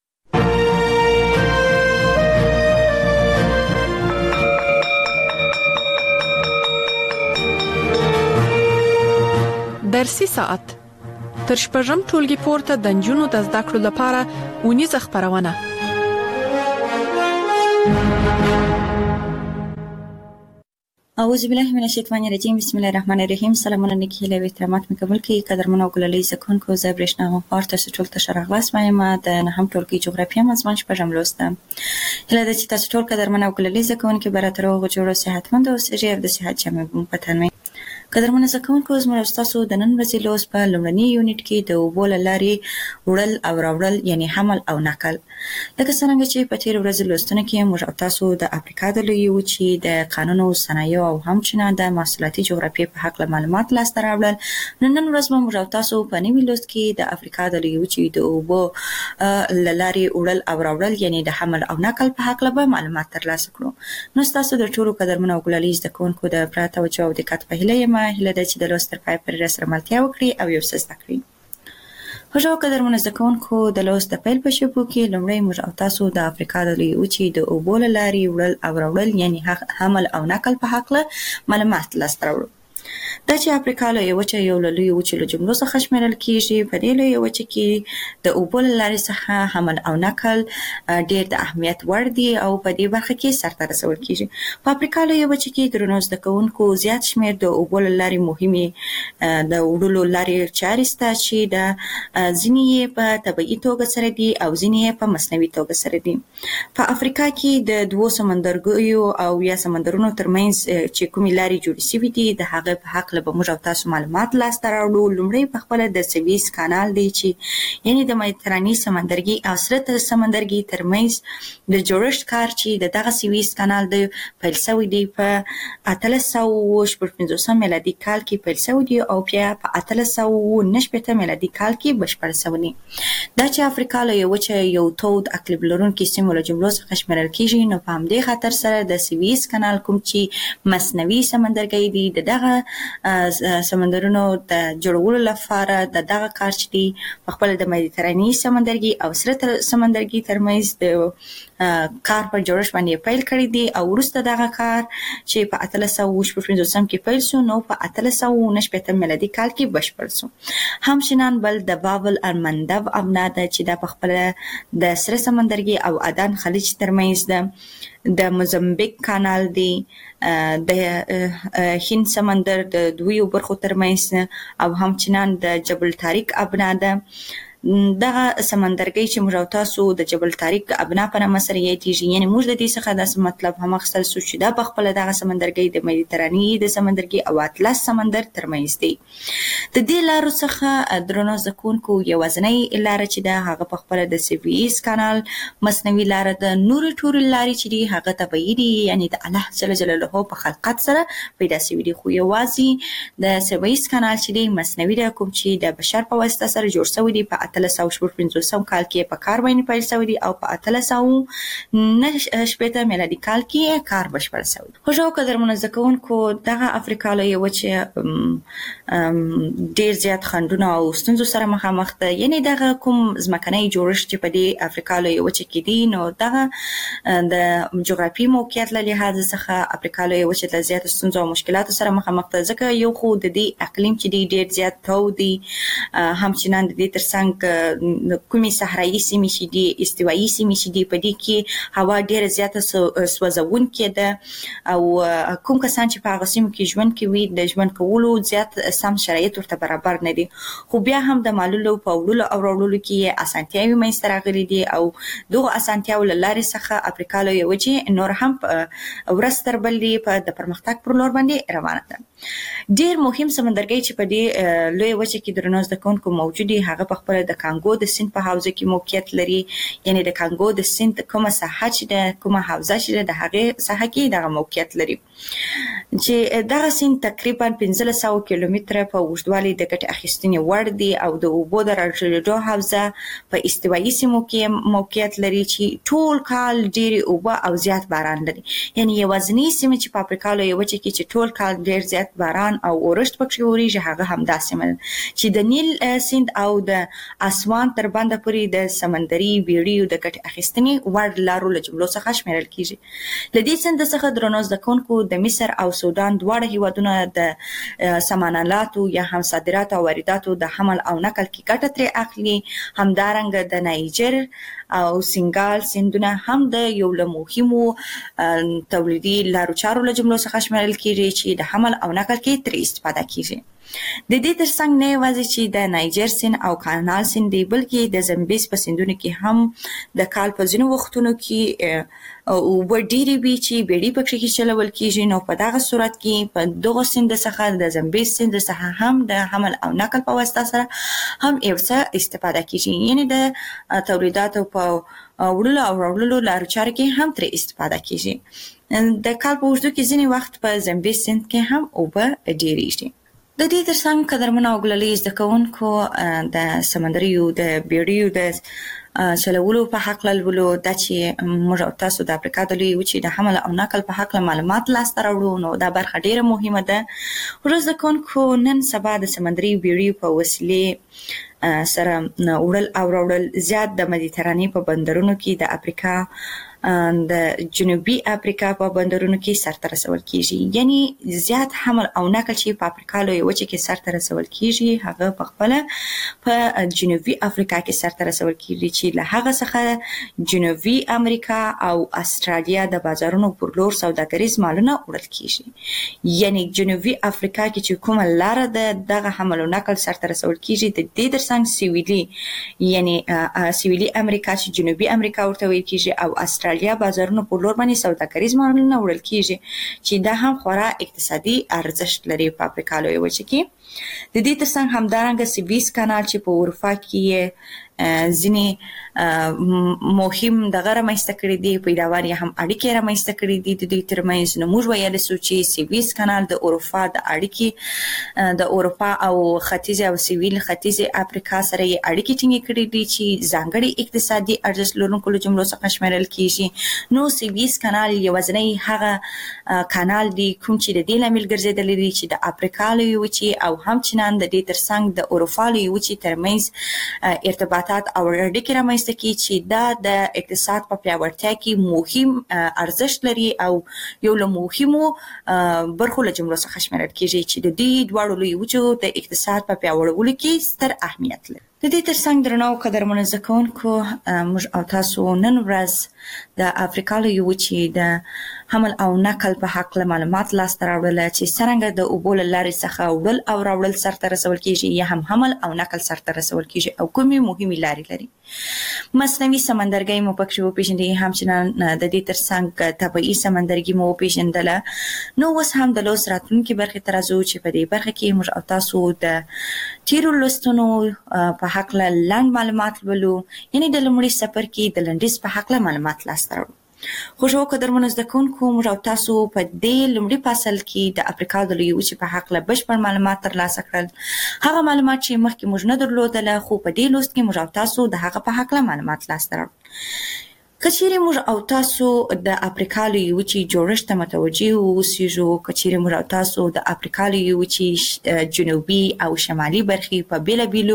S2: درسي ساعت تر شپږم ټولګي پورته د نجونو د زده کړو لپاره ونیزه خبرونه.
S3: اعوذ بالله من الشیطان الرجیم بسم الله الرحمن الرحیم. سلامونه نیکی له احترامات مې قبول کړئ. قدرمنو ګلالي زکونکو زه برېښنا غوښتل تاسو ټول ته شراغلاس وایم د نهم ټولګي جغرافیه مضمون شپږم لوست. هله د چې تاسو ټول قدرمنو ګلالي زکونکو براتر او جوړو صحتمند او صحي او د صحت جامع په تنوي. قدرمنو زکونکو زموږ تاسو د نن ورځې لوست په لومړني یونټ کې د اوبو له لارې وړل او راوړل یعنی حمل او نقل. لکه څنګه چې په تیر ورځ لوستونه کې موږ تاسو د افریقا د لوی وچې د قانونو صنایع او همچنان د محصولاتي جغرافیې په حق معلومات لاسته راوړل. نن ورځ موږ تاسو په نوي لوست کې د افریقا د لوی وچې د اوبو له لارې وړل او راوړل یعنی د حمل او نقل په حق له معلومات ترلاسه کړو. نو تاسو د ټولو قدرمنو ګلالي زکونکو د پراته توجه او دقت په هیله یم هله ده چې د لوست تر پای پورې راسره ملتیا وکړي او یو څه زده کړئ. خوږو قدرمنو زکونکو د لوست د پیل په شپو کې لومړی موږ تاسو د افریقا د لوی وچې د اوبو له لارې وړل او راوړل یعنی حمل او نقل په حق له معلومات لاسته راوړو. دا چې افریقا لویه وچه یو له لویو وچو له جملو څخه شمیرل کیږي. په دې لویه وچه کې د اوبو له لارې څخه حمل او نقل ډیر د اهمیت وړ دي او په دې برخه کې سرته رسول کیږي. په افریقا لویه وچه کې درنو زده کوونکو زیات شمیر د اوبو له لارې مهمې د وړلو لارې چارې شته چې د ځینې یې په طبیعي توګه سره دي او ځینې یې په مصنوعي توګه سره دي. په افریقا کې د دوو سمندرګیو او یا سمندرونو ترمنځ چې کومې لارې جوړې شوي دي د هغه په حق له موږ او تاسو معلومات لاسته راوړو. لومړی په خپل د سویس کانال دی چې یعنی د مدیترانې سمندرګي او سره سمندرګي ترمنځ د جوړښت کار چې د دغه سویس کانال د پیل شوی دی په 1850 میلادي کال کې پیل شوی دی او بیا په 1890 میلادي کال کې بشپړ شوی دی. دا چې افریقا له یو چې یو تود اقلیم لرونکي سیمو له جملو څخه شمیرل کیږي، نو په همدې خاطر سره د سویس کانال کوم چې مصنوعي سمندرګي دی د دغه سمندرونو د جوړولو لپاره د دغه کار چې دی په خپل د مدیترانې سمندرګي او سره سمندرګي ترمنځ د کار په جوړښت باندې پیل کړی دی او وروسته دغه کار چې په 1850 کې پیل شو نو په 1890 میلادي کال کې بشپړ شو. همچنان بل د بابل المندب ابنا ده چې دا په خپل د سره سمندرګي او عدن خلیج ترمنځ ده، د موزمبیک کانال دی، د هند سمندر د دویو برخو ترمنځ او همچنان د جبل طارق ابنا ده. دغه سمندرګي چې موږ تاسو د جبل طارق ابنا په نامه سره یادېږي، یعنی موږ د دې څخه د مطلب هم اخیستل شو چې دا په خپل دغه سمندرګي د مدیترانې د سمندرګي او اطلس سمندر ترمنځ دی. د دې لارو څخه درنو زکونکو یوازنۍ لار چې دا هغه په خپل د سویس کانال مصنوعي لار د نور ټول لارې چې دی هغه طبيعي دي، یعنی د الله جل جلاله په خلقت سره پیدا شوی دي. خو یوازې د سویس کانال چې دی مصنوعي دی کوم چې د بشر په واسطه سره جوړ شوی دی په 1850 کال کې په کار باندې پیل شوی دی او په 1890 میلادي کال کې کار بشپړ شوی. خو جو قدرمنو زکونکو دغه افریقا له یو چې ډیر زیات خنډونه او ستونزو سره مخامخ ده، یعنی دغه کوم ځمکنی جوړښت چې په دې افریقا له یو کې دی نو دغه د جغرافي موقعیت له لحاظ څخه افریقا له یو چې زیات ستونزو او مشکلاتو سره مخامخ ده، ځکه یو خو د دې اقلیم چې دی ډیر زیات تود دی، همچنان د دې ترڅنګ کومي صحرایي سیمې چې دي استوایي سیمې چې دي په دې کې هوا ډیره زیاته سوځونکې ده او کوم کسان چې په هغه سیمو کې ژوند کوي د ژوند کولو زیات سم شرایط ورته برابر نه دي. خو بیا هم د مالولو په وړلو او راوړلو کې اسانتیاوې منځته راغلي دي او دغه اسانتیاوو له لارې څخه افریقا له یو چې نور هم ورځ تر بلې په د پرمختګ پر لور باندې روانه ده. ډیر مهم سمندرګي چې په دې لوی وچه کې درنو زکونکو موجود دي هغه په خپل د کانګو د سیند په حوزه کې موقعیت لري، یعنی د کانګو د سیند کومه ساحه چې د کومه حوزه چې د هغه ساحه کې دغه موقعیت لري چې دغه سیند تقریبا 1500 کیلومتره په اوږدوالي د ګټه اخیستنې وړ دی او د اوبو د راټولېدو حوزه په استوایي سیمو کې موقعیت لري چې ټول کال ډېری اوبه او زیات باران لري. یعنی یوازینی سیمه چې په افریقا له یو چې ټول کال ډېر زیات باران او اورښت پکې وریږي هغه همدا سیمه چې د نیل سیند او د اسوان تر باندې پورې د سمندري بیړیو د ګټه اخیستنې وړ لارو له جملو څخه شمیرل کیږي. لدې سیند څخه درنو زکونکو د مصر او سودان دواړه هیوادونه د سامانالاتو یا هم صادرات او وارداتو د حمل او نقل کې ګټه ترې اخلي. همدارنګه د نایجر او سنگال سیندونه هم د یو له مهمو تولیدي لارو چارو له جملو څخه شمیرل کیږي چې د حمل او نقل کې ترې استفاده کیږي. د دې ترڅنګ نه یوازې چې د نایجر سیند او کانال سیند دی بلکې د زمبیز په سیندونو کې هم د کال په ځینو وختونو کې او ډېری وی چې بیړۍ پکې کې چلول کیږي. نو په دغه صورت کې په دغه سیند څخه د زمبیز سیند څخه هم د حمل او نقل په واسطه سره هم یو څه استفاده کیږي، یعنی د تولیداتو په وړلو او راوړلو لارو چارو کې هم ترې استفاده کیږي. د کال په اوږدو کې ځینې وخت په زمبیز سیند کې هم اوبه ډېریږي. د دې ترڅنګ قدرمنو او ګلالي زده کوونکو د سمندریو د بیړیو د چلولو په حق لولو د چې موږ تاسو د افریقا د لوی وچې د حمل او نقل په حق معلومات لاسته راوړو، نو دا برخه ډیره مهمه ده. ورځ کوونکو نن سبا د سمندري بیړیو په وسیلې سره وړل او راوړل زیات د مدیترانې په بندرونو کې د افریقا د جنوبي افریقا په بندرونو کې سرته رسول کیږي. یعنی زیات حمل او نقل چې په افریقا لوی وچه کې سرته رسول کیږي هغه په خپل په جنوبي افریقا کې سرته رسول کیږي چې له هغه څخه جنوبي امریکا او استرالیا د بازارونو پر لور سوداګریز مالونه وړل کیږي. یعنی جنوبي افریقا کې چې کومه لار ده دغه حمل او نقل سرته رسول کیږي. د دې ترڅنګ سویلي یعنی سویلي امریکا چې جنوبي امریکا ورته ویل کیږي او استرالیا استرالیا بازارونو په لور باندې سوداګریز مالونه وړل کیږي چې دا هم خورا اقتصادي ارزښت لري په افریقا لویه وچه کې. د دې ترڅنګ همدارنګه سویس کانال چې په اروپا کې ځینې مهم دغه رامنځته کړي دي، پیداوار یې هم اړیکې رامنځته کړي دي د دوی ترمنځ. نو موږ ویلی سو چې سویس کانال د اروپا د اړیکې د اروپا او ختیځې او سویل ختیځې افریقا سره یې اړیکې ټینګې کړي دي چې ځانګړي اقتصادي ارزښت لرونکو له جملو څخه شمیرل کیږي. نو سویس کانال یوازینی هغه کانال دی کوم چې د دې لامل ګرځېدلی دی چې د افریقا لویې وچې او همچنان د دې ترڅنګ د اروپا لویې وچې ترمنځ ارتباطات او اړیکې رامنځته کړي چې دا د اقتصاد په پیاوړتیا کې مهم ارزښت لري او یو له مهمو برخو له جملو څخه شمیرل کیږي چې د دې دواړو لویو وچو د اقتصاد په پیاوړولو کې ستر اهمیت لري. د دې ترڅنګ درنو قدرمنو زده کوونکو، موږ او تاسو نن ورځ د افریقا لویې وچې د حمل او نقل په هکله معلومات لاسته راوړل چې څرنګه د اوبو له لارې څخه وړل او راوړل سرته رسول کیږي یا هم حمل او نقل سرته رسول کیږي او کومې مهمې لارې لري. مصنوعي سمندرګي مو پکې وپېژندل، همچنان د دې ترڅنګ طبیعي سمندرګي مو وپېژندل. نو اوس هم د لوست راتلونکي برخې ته راځو چې په دې برخه کې موږ او تاسو د تیرو لوستونو په هکله لنډ معلومات ولولو، یعنی د لومړي څپرکي کې د لنډیز په هکله معلومات لاسته راوړو. خوشو قدرمنو زده کوونکو، موږ او تاسو په دې لومړي فصل کې د افریقا د لویې وچې په هکله بشپړ معلومات ترلاسه کړل. هغه معلومات چې مخکې موږ نه درلودل، خو په دې لوست کې موږ او تاسو د هغه په هکله معلومات لاسته راوړو. کچېرې موږ او تاسو د افریقا لویې وچې جوړښت ته متوجه اوسېږو، کچېرې موږ او تاسو د افریقا لویې وچې جنوبي او شمالي برخې په بېلابېلو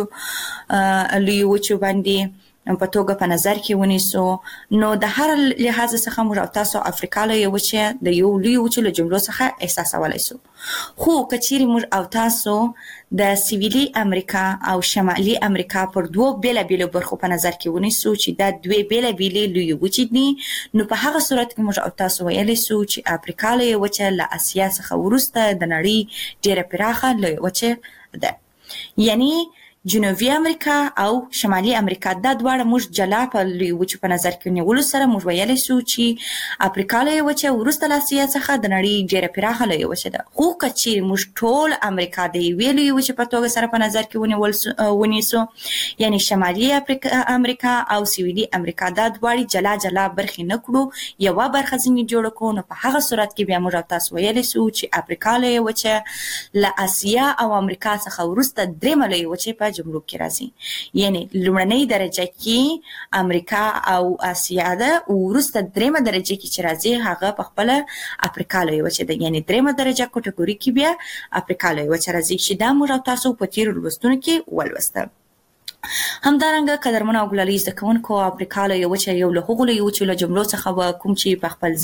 S3: لویې وچو باندې په توګه په نظر کې ونیسو، نو د هر لحاظ څخه موږ او تاسو افریقا لویې وچې د یو لویې وچې له جملو څخه احساسولی سو. خو کچېرې موږ او تاسو د سویلي امریکا او شمالي امریکا پر دوو بېلابېلو برخو په نظر کې ونیسو چې دا دوې بېلابېلې لویې وچې دي، نو په هغه صورت کې موږ او تاسو ویلی سو چې افریقا لویې وچه له اسیا څخه وروسته د نړۍ ډېره پراخه لویې وچه ده. یعنی جنوبي امریکا او شمالي امریکا دا دواړه موږ جلا په لویې وچو په نظر کې نیولو سره موږ ویلی سو چې افریقا لویې وچه وروسته له اسیا څخه د نړۍ ډېره پراخه لویې وچه ده. خو که چیرې موږ ټول امریکا د یوې لویې وچې په توګه سره په نظر کې ونیسو، یعنی شمالي امریکا او سویلي امریکا دا دواړې جلا جلا برخې نه کړو، یوه برخه ځینې جوړه کړو، نو په هغه صورت کې بیا موږ او تاسو ویلی سو چې افریقا لویې وچه له اسیا او امریکا څخه وروسته درېیمه لویې وچې په جملو کې راځي. یعنی لومړنۍ درجه کې امریکا او اسیا ده، وروسته درېیمه درجه کې چې راځي هغه په خپله افریقا لویې وچه ده. یعنی درېیمه درجه کټګوري کې بیا افریقا لویې وچه راځي چې دا موږ او تاسو په تیرو لوستونو کې ولوسته. همدارنګه قدرمنو او ګلالي زده کوونکو، افریقا لویې وچه یو له هغو لویو وچو له جملو څخه وه کوم چې په خپل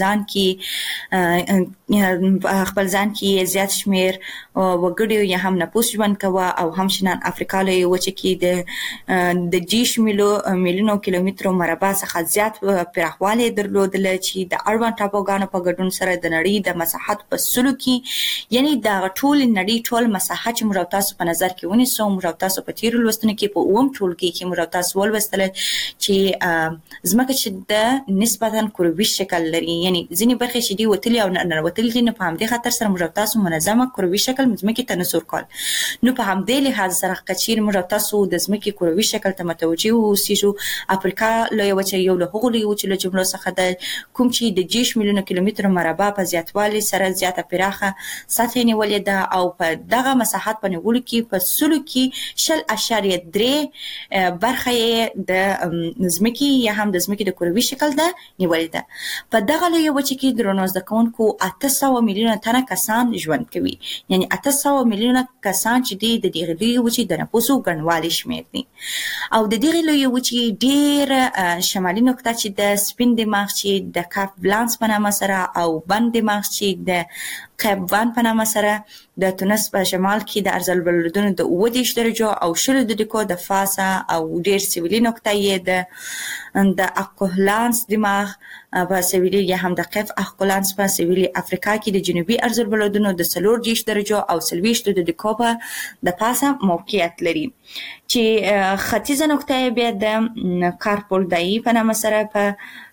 S3: ځان کې زیات شمېر وګړي یا هم نفوس ژوند کوه، او همچنان افریقا لویې وچه کې د 10 میلیونو کیلومترو مربع څخه زیات پراخوالی درلودله چې د اړوند ټاپوګانو په ګډون سره د نړۍ د مساحت په سلو کې، یعنی د ټول نړۍ ټول مساحت چې موږ او تاسو په نظر کې ونیسو، موږ او تاسو په تیرو لوستونو کې په اووم ټولګي کې موږ او تاسو ولوستل چې ځمکه چې د نسبتا کروي شکل لري، یعنی ځینې برخې چې دي وتلي او ننوتلي دي، نو په همدې خاطر سره موږ او تاسو منظمه کروي شکل ځمکې ته نسو ورکول. نو په همدې لحاظ سره که چیرې موږ او تاسو د ځمکې کروي شکل ته متوجه اوسېږو، افریقا لویه وچه یو له هغو لویو وچو له جملو څخه ده کوم چې د 10 میلیونو کیلومترو مربع په زیاتوالي سره زیاته پراخه سطحه نیولې ده، او په دغه مساحت په نیولو کې په سلو کې 0.3 برخه یې د ځمکې یا هم د ځمکې د کروي شکل ده نیولې ده. په دغه لویه وچه کې درنو زده کوونکو 800 میلیونه تنه کسان ژوند کوي، یعنی 800 میلیونه کسان چې دي د دغه لویه وچې د نفوسو ګڼوالی شمېر دي. او د دغه لویه وچې ډېر شمالي نقطه چې د سپین دماغ چې د کاپ بلانس په نامه سره، او بند دماغ چې د قیب وان په نامه سره د تونس په شمال کې د ارزالبلدونو د 30 درجو او 20 دقیقو د فاصله، او ډېر سویلي نقطه یې د اقلانس دماغ په سویلي یا هم د قیف اقلانس په سویلي افریقا کې د جنوبي ارزالبلدونو د 40 درجو او 20 دقیقو په د پاسه موقعیت لري، چې ختیځه نقطه یې بیا د کارپول دایي په نامه سره په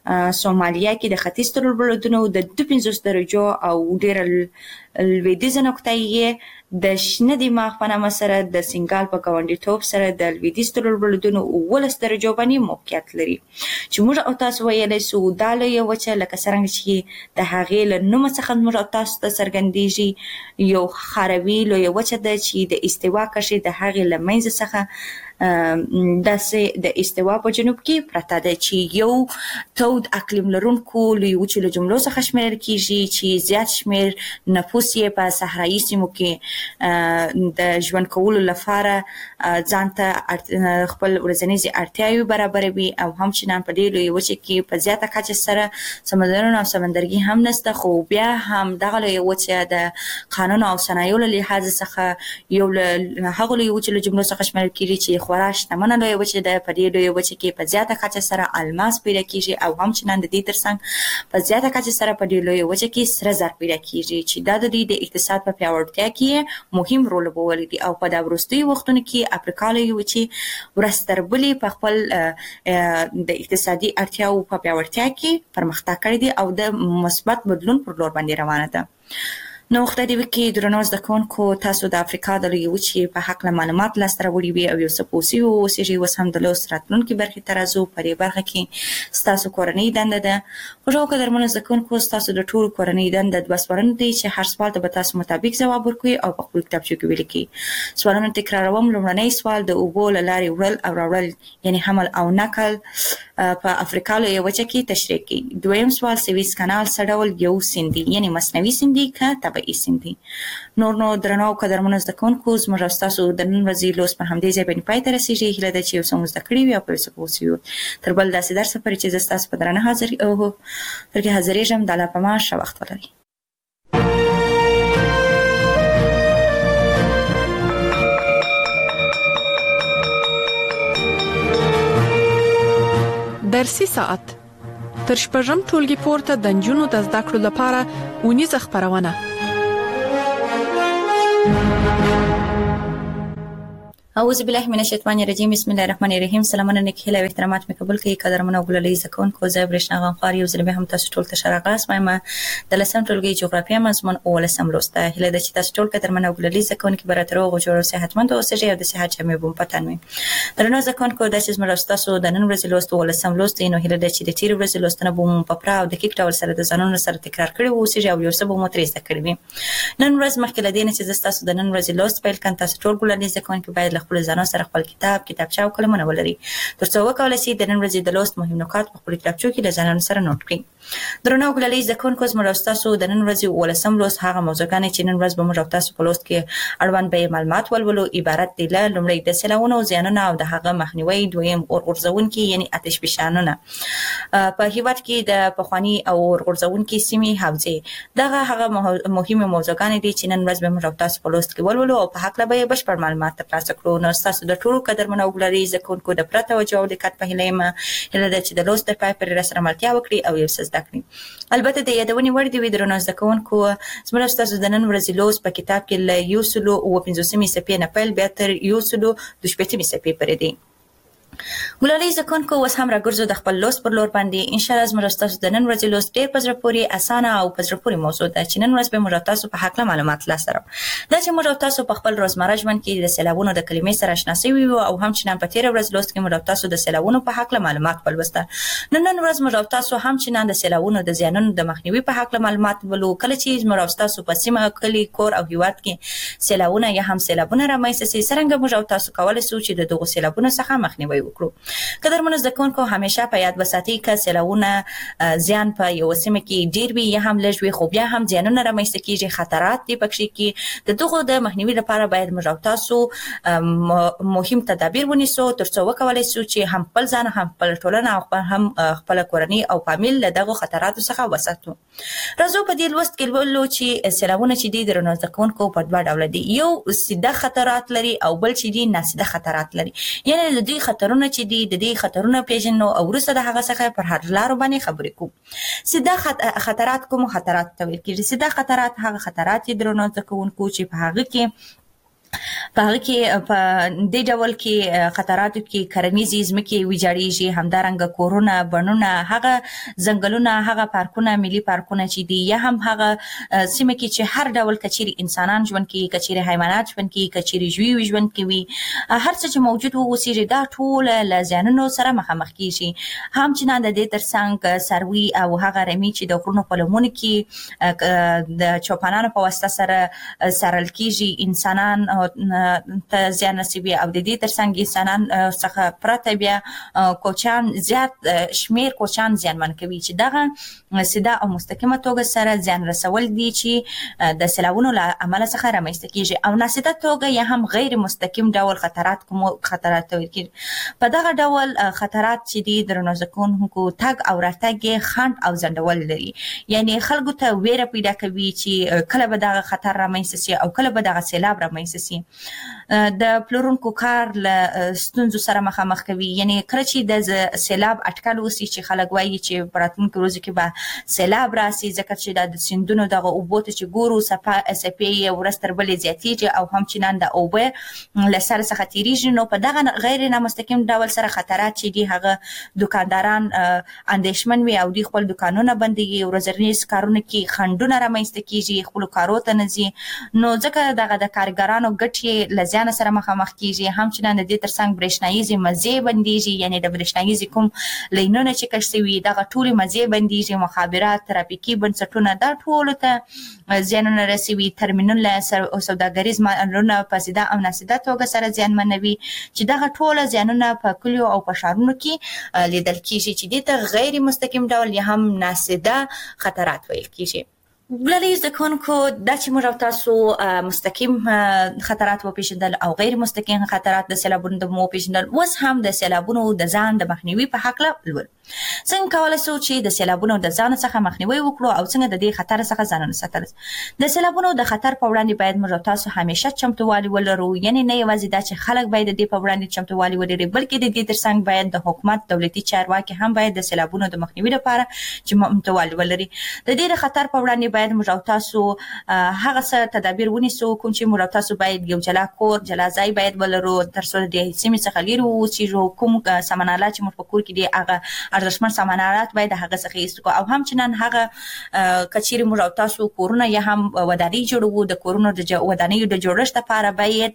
S3: سومالیا کې د ختیځ تر بلدونو د 52 درجو او ډیر لویدیځه نقطه یې د شنه دماغ په نامه سره د سنگال په ګاونډیتوب سره د لویدیځ تر بلدونو 19 درجو باندې موقعیت لري چې موږ او تاسو ویلای سو دا لویه وچه لکه څنګه چې د هغې له نوم څخه موږ او تاسو ته څرګندېږي یو خاروي لویه وچه ده چې د استوا کرښې د هغې له منځ څخه داسې د استوا په جنوب کې پرته ده چې یو تود اقلیم لرونکو لوی وچو له جملو څخه شمیرل کیږي چې زیات شمیر نفوس یې په صحرایي سیمو کې د ژوند کولو لپاره ځان ته خپل ورځنیزې اړتیاوې برابروي او همچنان په دې لوی وچه کې په زیاته کچه سره سمندرونه او سمندرګي هم نشته خو بیا هم دغه لوی وچه د قانون او صنایعو له لحاظ څخه یو له هغو لوی وچو له جملو څخه شمیرل کیږي چې خورا شتمنه لویه وچه ده په دې لویه وچه کې په زیاته کچه سره الماس پیدا کیږي او همچنان د دې ترڅنګ په زیاته کچه سره په دې لویه وچه کې سره زر پیدا کیږي چې دا د دې د اقتصاد په پیاوړتیا کې مهم رول لوبولی دی او په دا وروستیو وختونو کې افریقا لویه وچه ورستر بلې په خپل د اقتصادي اړتیاو په پیاوړتیا کې پرمختګ کړی دی او د مثبت بدلون پر لور باندې روانه ده نو وخت دی کې درنو زده کوونکو تاسو د افریقا د لویې وچې په هکله معلومات لاسته راوړي وي او یو څه پوسی اوسېږي اوس هم د لوست راتلونکي برخې ته راځو په دې برخه کې ستاسو کورنۍ دنده ده خوږو قدرمنو زده کوونکو ستاسو د ټولو کورنۍ دنده 2 سوالونه دي چې هر سوال ته به تاسو مطابق ځواب ورکوي او په خپل کتابچو کې ولیکئ سوالونه تکراروم لومړنی سوال د اوبو له لارې وړل او راوړل یعنی حمل او نقل په افریقا لویه وچه کې تشریح کړي دویم سوال سویس کانال څه ډول یو سیند دی یعنی مصنوعي سیند دی که طبیعي سیند دی نو درنو قدرمنو زده کوونکو زموږ او ستاسو د نن ورځې لوست په همدې ځای باندې پای ته رسیږي هیله ده چې یو څه مو زده کړي وي او په څه پوه سوي تر بل داسې درس پورې چې زه ستاسو په درنه حاضرېږم د الله په امان ښه وخت ولرئ
S2: درسي ساعت تر شپږم ټولګي پورته د نجونو د زده کړو لپاره اونیزه خپرونه
S3: اعوذ بالله من الشیطان الرجیم بسم الله الرحمن الرحیم سلامونه نیکه له احترامات مې قبول کړئ قدرمنو ګلالي زکون کو زه برښنا غنخوار یو ځل به هم تاسو ټول ته شراغاس وایم د لسم ټولګي جغرافیه مضمون او لسم لوسته هله د چې تاسو ټول قدرمنو ګلالي زکون کې براترو او جوړ صحتمند اوسئ او د صحت جامې بوم پتن وي درنو زکون کو د چې زموږ تاسو د نن ورځې لوست او لسم لوست نو هله د چې د تیر ورځې لوستنه بوم په پرا او د کیک ډول سره د ځانونو سره تکرار کړی اوسئ او یو څه بوم ترې زده کړی نن ورځ مخکې لدین چې تاسو د نن ورځې لوست پیل کړئ تاسو ټول ګلالي زکون کې باید خپل ځانو سره خپل کتابچه او قلمونه ولري ترڅو وکولای شي د نن ورځې د لوست مهم نکات په خپل کتابچو کې د ځانونو سره نوٹ کړئ درنو ګلالي زکونکو زموږ تاسو د نن ورځې ولسم لوست هغه موضوعګانې چې نن ورځ به موږ تاسو په لوست کې اړوند به معلومات ولولو عبارت دي له لومړی د سیلابونو زیانونه او د هغه مخنیوي دویم اورغورځونکي یعنی آتش فشانونه په هیواد کې د پخوانی او اورغورځونکي سیمې حوزې دغه هغه مهمه موضوعګانې دي چې نن ورځ به موږ تاسو په لوست کې ولولو او په حق له به بشپړ معلومات ترلاسه کړو نو تاسو د ټولو قدرمنو ګلالي زکونکو د پرته توجه او دقت په هیله ده چې د لوست تر پای پورې راسره ملتیا وکړي او یو څه زده کړي البته د یادونې وړ دی درنو زکونکو زموږ تاسو د نن ورځې لوست په کتاب کې له یو سلو او 15 صفحې نه پیل بیا تر یو سلو د 15 صفحې پورې دی ګلالي زکونکو اوس هم راګرځو د خپل لوست پر لور باندې ان شاء الله زموږ تاسو د نن ورځې لوست ډېر په زړه پورې اسانه او په زړه پورې موضوع ده چې نن ورځ به موږ تاسو په حق معلومات لاسته راوړو دا چې موږ تاسو په خپل روزمره ژوند کې د سیلابونو د کلمې سره آشنا شوي وو او همچنان په تیر ورځ لوست کې موږ تاسو د سیلابونو په حق معلومات ولوسته نن ورځ موږ تاسو همچنان د سیلابونو د زیانونو د مخنیوي په حق معلومات ولو کله چې موږ تاسو په سیمه کلی کور او هیواد کې سیلابونه یا هم سیلابونه رامنځته شي څنګه موږ تاسو کولای شو چې د دغو سیلابونو څخه مخنیوي وکړو قدرمنو زده کوونکو همیشه په یاد وساتئ که سیلابونه زیان په یو سیمه کې ډیر وي یا هم لږ وي خو بیا هم زیانونه رامنځته کیږي خطرات دي پکې کې د دغو د مخنیوي لپاره باید موږ تاسو مهم تدابیر ونیسو ترڅو وکولای شو چې هم خپل ځان هم خپل ټولنه او هم خپل کورنۍ او فامیل له دغو خطراتو څخه وساتو راځو په دې لوست کې ولولو چې سیلابونه چې دي درنو زده کوونکو په دوه ډول دي یو سیده خطرات لري او بل چې دي ناسیده خطرات لري یعنی د دې خطرونه چې دي د دې خطرونه پیژنو او وروسته د هغه څخه پر هر لارو باندې خبرې کوو سیده خطرات کوم خطرات ته ویل کېږي سیده خطرات هغه خطرات دي درنو زده کوونکو چې په هغه کې په هغه کې په دې ډول کې خطراتو کې کرنیزې ځمکې ویجاړېږي، همدارنګه کورونه، بڼونه، هغه ځنګلونه، هغه پارکونه، ملي پارکونه چې دي، یا هم هغه سیمه کې چې هر ډول کچېرې انسانان ژوند کوي، کچېرې حیوانات ژوند کوي، کچېرې ژوي ژوند کوي، هر څه چې موجود اوسېږي دا ټول له زیانونو سره مخامخ کېږي. همچنان د دې ترڅنګ څاروي او هغه رمې چې د غرونو په لمنو کې د چوپانانو په واسطه سره څارل کېږي، انسانان ته زیان رسوي، او د دې ترڅنګ انسانان څخه پرته بیا کوچیان، زیات شمیر کوچیان زیانمن کوي چې دغه سیده او مستقیمه توګه سره زیان رسول دي چې د سیلابونو له امله څخه رامنځته کېږي، او ناسیده توګه یا هم غیر مستقیم ډول خطرات کوم خطرات ویل کېږي. په دغه ډول خطرات چې دي درنو زکونکو تګ او راتګ خنډ او ځنډول لري، یعنی خلکو ته ویره پیدا کوي چې کله به دغه خطر رامنځته شي او کله به دغه سیلاب رامنځته شي. د پلورونکو کار له ستونزو سره مخامخ کوي، یعنی کله چې د سیلاب اټکل وسی چې خلک وایي چې په راتلونکو ورځو کې به سیلاب راسي، ځکه چې د سیندونو دغه اوبو ته چې ګورو څپې یې ورځ تر بلې زیاتېږي او همچنان د اوبه له سر څخه تېرېږي، نو په دغه غیر نامستقیم ډول سره خطرات چې دي هغه دکانداران اندېښمن وي او دوی خپل دکانونه بندوي، ورځنیز کارونه کې خنډونه رامنځته کېږي، خپلو کارو ته نه ځي، نو ځکه دغه د کارګرانو ګټې له زیان سره مخامخ کېږي. همچنان د دې ترڅنګ برېښنایي مزې بندېږي، یعنی د برېښنایي کوم لینونه چې کش شوي دغه ټولې مزې بندېږي، مخابرات، ترافیکي بنسټونه دا ټولو ته زیانونه رسوي، ترمینلونه، سوداګریز مالونه په سیده او ناسیده توګه سره زیانمنوي، چې دغه ټول زیانونه په کلیو او په ښارونو کې لیدل کېږي چې دې ته غیر مستقیم ډول یا هم ناسیده خطرات ویل کېږي. ګلالي زده کوونکو دا چې موږ او تاسو مستقیم خطرات وپېژندل او غیر مستقیم خطرات د سیلابونو د وپېژندل، اوس هم د سیلابونو د ځان د مخنیوي په هکله ولولو. څنګه کولی شو چې د سیلابونو د ځان څخه مخنیوي وکړو او څنګه د دې خطر څخه ځانونه ساتل. د سیلابونو د خطر په وړاندې باید موږ او تاسو همیشه چمتووالی ولرو، یعنی نه یوازې دا چې خلک باید د دې په وړاندې چمتووالی ولري، بلکې د دې ترڅنګ باید د حکومت، دولتي چارواکي هم باید د سیلابونو د مخنیوي لپاره چمتووالی ولري. د دې د خطر په وړاندې باید موږ او تاسو هغه څه تدابیر ونیسو کوم چې موږ او تاسو باید یو جلا کور، جلا ځای باید ولرو تر څو د سیمې څخه لرې واوسېږو. کوم سامانالات چې موږ په کور کې دي هغه ارزښتمن سامانالات باید هغه څخه ایستو، او همچنان هغه کچېرې موږ او تاسو کورونه یا هم ودانۍ جوړوو، د کورونو د ودانیو د جوړښت لپاره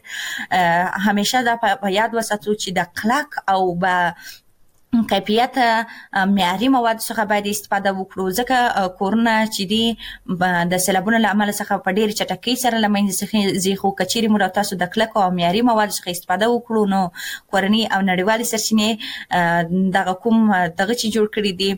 S3: باید همیشه دا په یاد وساتو چې د کلک او به کیفیت معیاري مواد څخه باید استفاده وکړو، ځکه کورونه چې دي د سیلابونو له امله څخه په ډېرې چټکۍ سره له منځه ځي، خو که چیرې موږ تاسو د کلکو او معیاري موادو څخه استفاده وکړو نو کورني او نړیوالې سرچینې دغه کوم دغه چې جوړ کړي دي،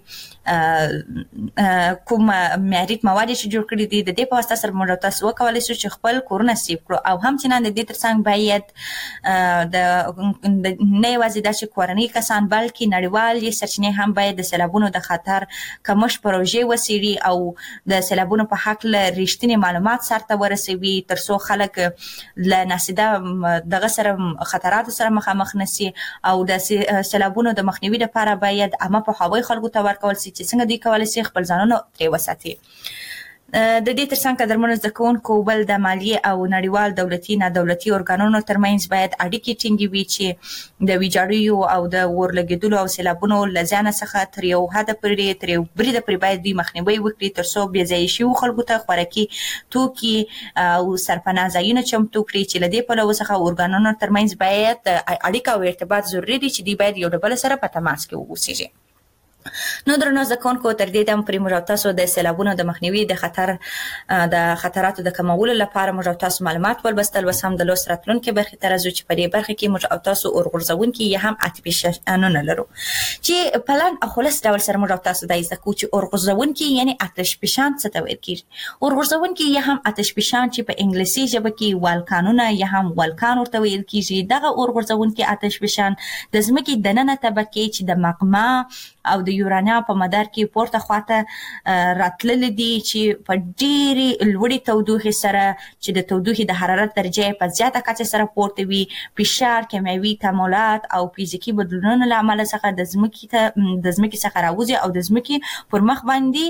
S3: کوم معیاري مواد چې جوړ کړي دي، د دې په واسطه سره موږ تاسو وکولی شو چې خپل کورونه سیف کړو. او همچنان د دې ترڅنګ باید نه یوازې دا چې کورني کسان بلکې نړیوالې سرچینې هم باید د سیلابونو د خطر کمښت پروژې وڅېړي او د سیلابونو په هکله رښتینې معلومات سرته ورسوي، تر څو خلک له ناسیده دغه سره خطراتو سره مخامخ نشي. او د سیلابونو د مخنیوي لپاره باید عامه پوهاوی خلکو ته ورکول شي چې څنګه دوی کولی شي خپل ځانونه ترې وساتي. د دې ترڅنګ قدرمنو زده کوونکو بل د مالیې او نړیوال دولتي نادولتي ارګانونو ترمنځ باید اړیکې ټینګې وي چې د ویجاړیو او د اورلګېدلو او سیلابونو له زیانه څخه تر یو حده پورې تر یو بریده پورې باید دوی مخنیوی وکړي، تر څو بې ځایه شویو خلکو ته خوراکي توکي او سرپناه ځایونه چمتو کړي، چې له دې پلوه څخه ارګانونو ترمنځ باید اړیکه او ارتباط ضروري دي چې دوی باید یو له بل سره په تماس کې واوسېږي. نو درنو زده کوونکو تر دې دم پورې موږ تاسو د سیلابونو د مخنیوي د خطراتو د کمولو لپاره موږ تاسو معلومات ولوستل، اوس هم د لوست راتلونکي برخې ته راځو چې په دې برخه کې موږ تاسو اورغورځونکي یا هم اتشفشانونه لرو، چې په لاندې او خلاص ډول سره موږ تاسو د زده کوو چې اورغورځونکي یعنی اتشفشان څه ته ویل کېږي. اورغورځونکي یا هم اتشفشان چې په انګلیسي ژبه کې والکانونه یا هم والکان ورته ویل کېږي، دغه اورغورځونکي اتشفشان د ځمکې دننه طبقې چې د مغما او د یورانیا په مدار کې پورته خواته راتلل دي چې په ډېرې لوړې تودوخې سره چې د تودوخې د حرارت درجه په زیاته کچه سره پورته وي، فشار، کیمیاوي تعاملات او فزیکي بدلونونو له امله څخه د ځمکې څخه راوځي او د ځمکې پر مخ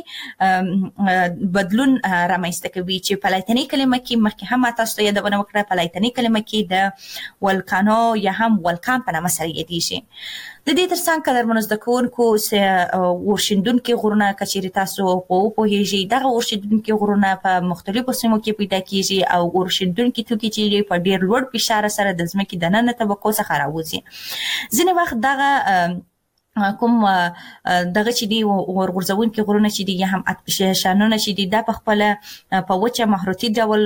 S3: باندې بدلون رامنځته کوي چې په لاتیني کلمه کې مخکې هم تاسو ته یادونه وکړه، په لاتیني کلمه کې د ولکانو یا هم ولکان په نامه سره یادیږي. د دې ترڅنګ قدرمنو زده کوونکو ورشندونکي غرونه که چیرې تاسو وپوهیږئ، دغه ورشندونکي غرونه په مختلفو سیمو کې پیدا کیږي او ورشندونکي توکي چې په ډېر لوړ فشار سره د ځمکې دننه طبقو څخه راوځي. ځینې وخت دغه کوم دغه چې دی ورغورځونکي غرونه چې دی یا هم اتشانونه چې دی دا په خپل په وچه محروتي ډول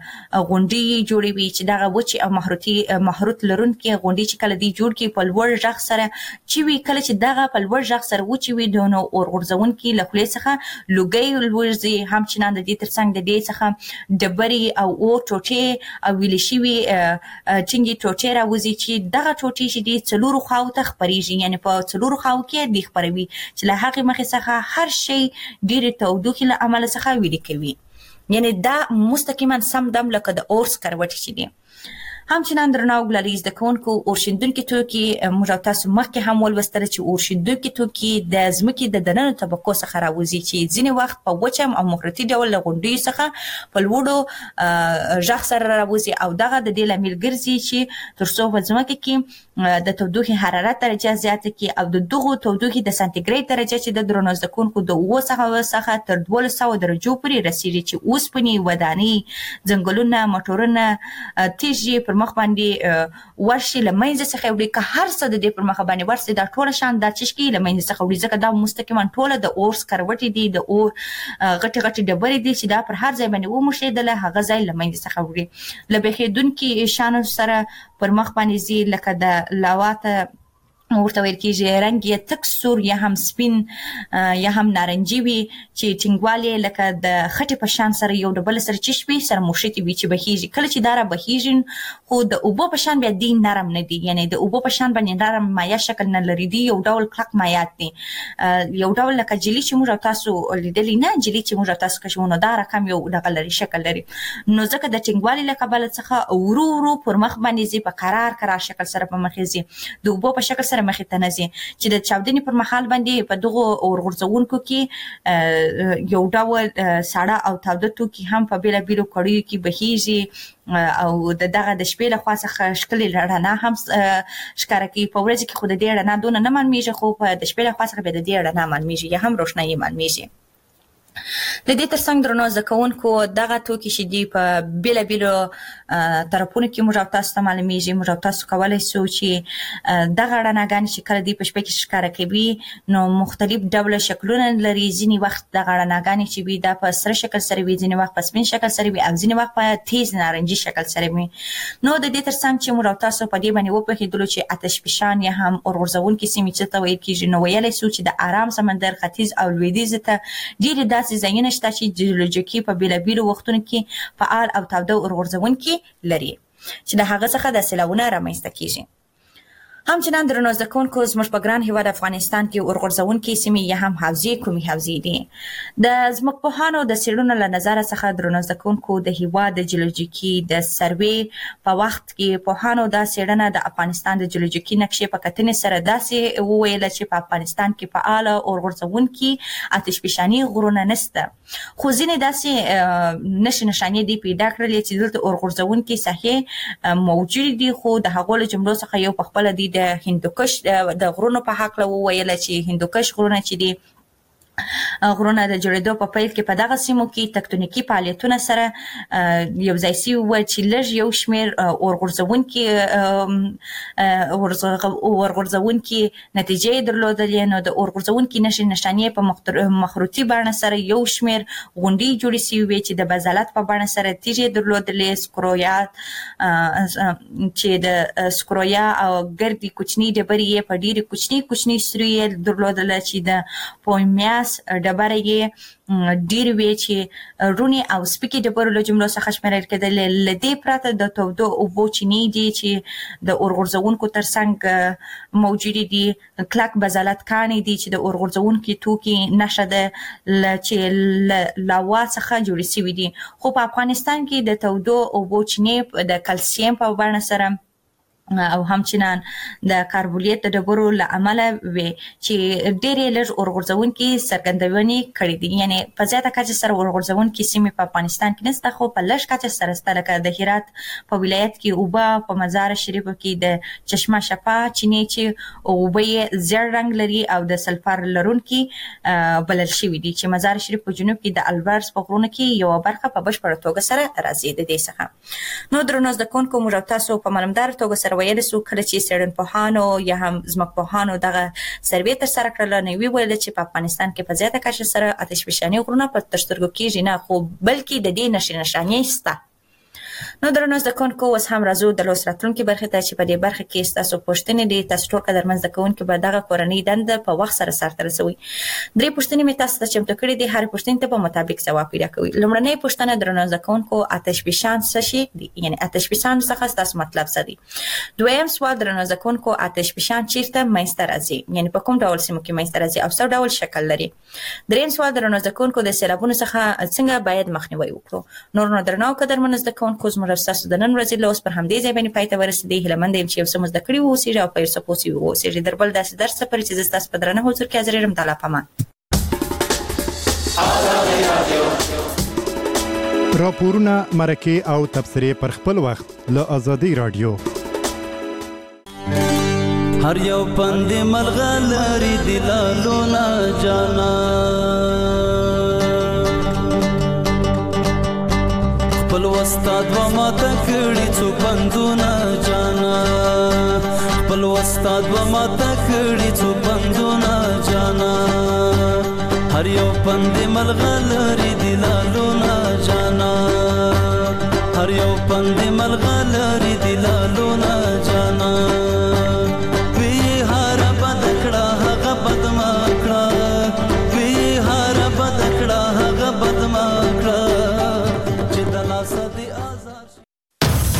S3: غونډي جوړوي چې دغه وچه او محروت لرونکي غونډي چې کله دی جوړ کی په لوړ ژغ سره چې وی کله چې دغه په لوړ ژغ سره وچی وي نو ورغورځونکي له خولې څخه لوګي لوړځي، هم چې نن د دې ترڅنګ د دې څخه ډبري او ټوټې او ویل شوي چنګي ټوټې راوځي چې دغه ټوټې چې دی څلورو خواو ته خپريږي، یعنی په څلورو خواو کې دی خپروي چې له هغې مخې څخه هر شی ډېرې تودوخې له امله څخه ویلې کوي، یعنی دا مستقیما سم دم لکه د اور سکروټ چې دی. همچنان درنو ګلالي زده کوونکو اورشیندونکي توکي موږ تاسو مخکې هم ولوستل چې اورشیندونکي توکي د ځمکې د دننه طبقو څخه راوځي چې ځینې وخت په وچه او مخروطي ډول له غونډیو څخه په لوړو ژغ سره راوځي او دغه د دې لامل ګرځي چې تر څو په ځمکه کې د تودوخې حرارت درجه زیاته کړي او د دغو تودوخې د سانتیګریډ درجه چې د درنو زده کوونکو د 9 څخه تر 1200 درجو پورې رسیږي چې اوسپنې، ودانۍ، ځنګلونه، موټرونه، تیږې پر مخ باندې ورشي له منځه څخه وړي که هر څه د دې پر مخ باندې ورسي دا ټوله شان دا چشکي له منځه څخه وړي ځکه دا مستقیما ټوله د اور سکروټي دي، د اور غټي غټي ډبرې دي چې دا پر هر ځای باندې وموښېدله هغه ځای له منځه څخه وړي. له بهېدونکي شانو سره پر مخ باندې ځي لکه د لاواته ورته ویل کېږي رنګ یې تک سور یا هم سپین یا هم نارنجي وي چې ټینګوالی لکه د خټې په شان سره یو ډبل سره چش وي سره موښتي وي چې بهیږي. کله چې دا را بهیږي خو د اوبو په شان بیا دی نرم نه دي، یعنی د اوبو په شان باندې نرم مایع شکل نه لري، دی یو ډول کلک مایعات دي، یو ډول لکه جلی چې موږ تاسو لیدلی نه، جلی چې موږ تاسو کښونه دا رقم یو دغه لري شکل لري، نو ځکه د ټینګوالي له کبله څخه ورو ورو پر مخ باندې ځي په قرار شکل سره په مخ ځي، د اوبو په شکل سره مخې ته نه ځي چې د چاودنې پر مهال باندې په دغو اورغورځونکو کې یو ډول ساړه او تاوده توکي هم په بېلابېلو کړیو کې بهیږي او دغه د شپې له خوا څخه ښکلې رڼا هم ښکاره کوي. په ورځ کې خو د دې رڼا دونه نه معلومیږي خو په د شپې له خوا څخه بیا د دې رڼا معلومیږي یا هم روښنایي معلومیږي. د دې ترڅنګ درنو زده کوونکو دغه توکي چې دي په بېلابېلو طرفونو کې موږ تاسو ته معلومیږي، موږ تاسو کولی سو چې دغه رڼاګانې چې کله دوی په شپه کې ښکاره کوي نو مختلف ډوله شکلونه لري. ځینې وخت دغه رڼاګانې چې وي دا په سره شکل سره وي، ځینې وخت په سپین شکل سره وي او ځینې وخت په تیز نارنجي شکل سره وي. نو د دې ترڅنګ چې موږ تاسو په دې باندې وپوهېدلو چې اتشفشان یا هم اورغورځونکي سیمې څه ته ویل کېږي، نو ویلی سو چې د ارام سمندر ختیځ او لویدیځ ته ډېرې داسې ځایونه شته چې جیولوژیکي په بېلابېلو وختونو کې فعال او تاوده اورغورځونکي لري چې د هغه څخه د سیلاوونه رامنځته کېږي. همچنان درنو زده کوونکو زموږ په ګران هېواد افغانستان کې اورغورځونکي سیمې یا هم حوزې کومې حوزې دي؟ د ځمکپوهانو د څېړنو له نظره څخه درنو زده کوونکو د هېواد د جیولوژیکي د سروې په وخت کې پوهانو دا څېړنه د افغانستان د جیولوژیکي نقشې په کتنې سره داسې وویله چې په افغانستان کې فعاله اورغورځونکي اتشفشاني غرونه نشته، خو ځینې داسې نښې نښانې دي پیدا کړلې چې دلته اورغورځونکي ساحې موجود دي، خو د هغو له جملو څخه یو په خپله دي د هندوکش د غرونو په هکله وویله چې هندوکش غرونه چې دي غرونه د جوړېدو په پیل کې په دغه سیمو کې تکتونیکي فعالیتونه سره یو ځای سوي وو چې لږ یو شمېر اورغورځونکي نتیجې یې درلودلې. نو د اورغورځونکي نښې نښانې په مخروطي بڼه سره یو شمېر غونډۍ جوړې سوي وې چې د بزالت په بڼه سره تیږې یې درلودلې، سکرویات چې د سکرویا او ګردې کوچنۍ ډبرې یې په ډېرې کوچنۍ سوري یې درلودله چې د پویمیاس ګاز ډبره یې ډیر وی چې رونی او سپیکي ډبرو له جملو څخه شمیرل کېدل. لدې پرته د تودو اوبو چینی دي چې د اورغورځونکو ترڅنګ موجود دي، کلک بزالت کانی دي چې د اورغورځونکو توکي نشه ده چې لاوا څخه جوړ شوی دي. خو په افغانستان کې د تودو اوبو چینی د کلسیم په بڼه سره او همچنان د کاربولیت د ډبرو له امله وي چې ډېرې لږ اورغورځونکي څرګندونې کړې دي. یعنی په زیاته کچه سره اورغورځونکي سیمې په افغانستان کې نشته، خو په لږ کچه سره شته، لکه د هرات په ولایت کې اوبه، په مزار شریف کې د چشمه شفا چینې چې اوبه یې زیړ رنګ لري او د سلفر لرونکي بلل شوي دي، چې مزار شریف په جنوب کې د البرز په غرونو کې یو برخه په بشپړه توګه سره راځي د دې څخه. نو درنو زده کوونکو، موږ تاسو په معلومدار توګه سره ویل سو کله چې څېړنپوهانو یا هم ځمکپوهانو دغه سروې ترسره کړله، نو ویل چې په افغانستان کې په زیاته کچه سره آتشفشاني غرونه په تر سترګو کېږي نه، خو بلکې د دې نښې نښانې شته. نو درنو زده کوونکو، اوس هم راځو د لوست راتلونکي برخې ته چې په دې برخه کې ستاسو پوښتنې دي. تاسو ټول قدرمن زده کوونکي به دغه کورنۍ دنده په وخت سره سرته رسوئ. 3 پوښتنې مې تاسو ته چمتو کړې دي، هر پوښتنې ته په مطابق ځواب پیدا کوئ. لومړنۍ پوښتنه درنو زده کوونکو، آتشفشان څه شی دی؟ یعنی آتشفشان څخه تاسو مطلب څه دی؟ دویم سوال درنو زده کوونکو، آتشفشان چیرته منځته راځي؟ یعنی په کوم ډول سیمو کې منځته راځي او څه ډول شکل لري؟ دریم سوال درنو زده کوونکو، د سیلابونو څخه څنګه باید مخنیوي وکړو؟ نور نو درنو قدرمن زده کوونکو، زموږ تاسو د نن ورځې له اوس پر همدې ځای باندې پای ته ورسېدی. هیله مند یم چې یو څه مو زده کړي واوسېږي او په یو څه پوه سوي واوسېږي. در بل داسې درس ته پورې چې زه ستاسو په درانه حضور کې حاضرېږم. تعالی پامان.
S4: راپورونه، مرکې او تبصرې پر خپل وخت له آزادۍ راډیو.
S5: هر یو پند ملغلری دلالونه جانا، خپل استاد و ما تکړی څو پندونه جانا، خپل استاد و ما تکړی څو پندونه جانا، هر یو پند ملغلری دلالونه جانا، هر یو پند ملغلری دلالونه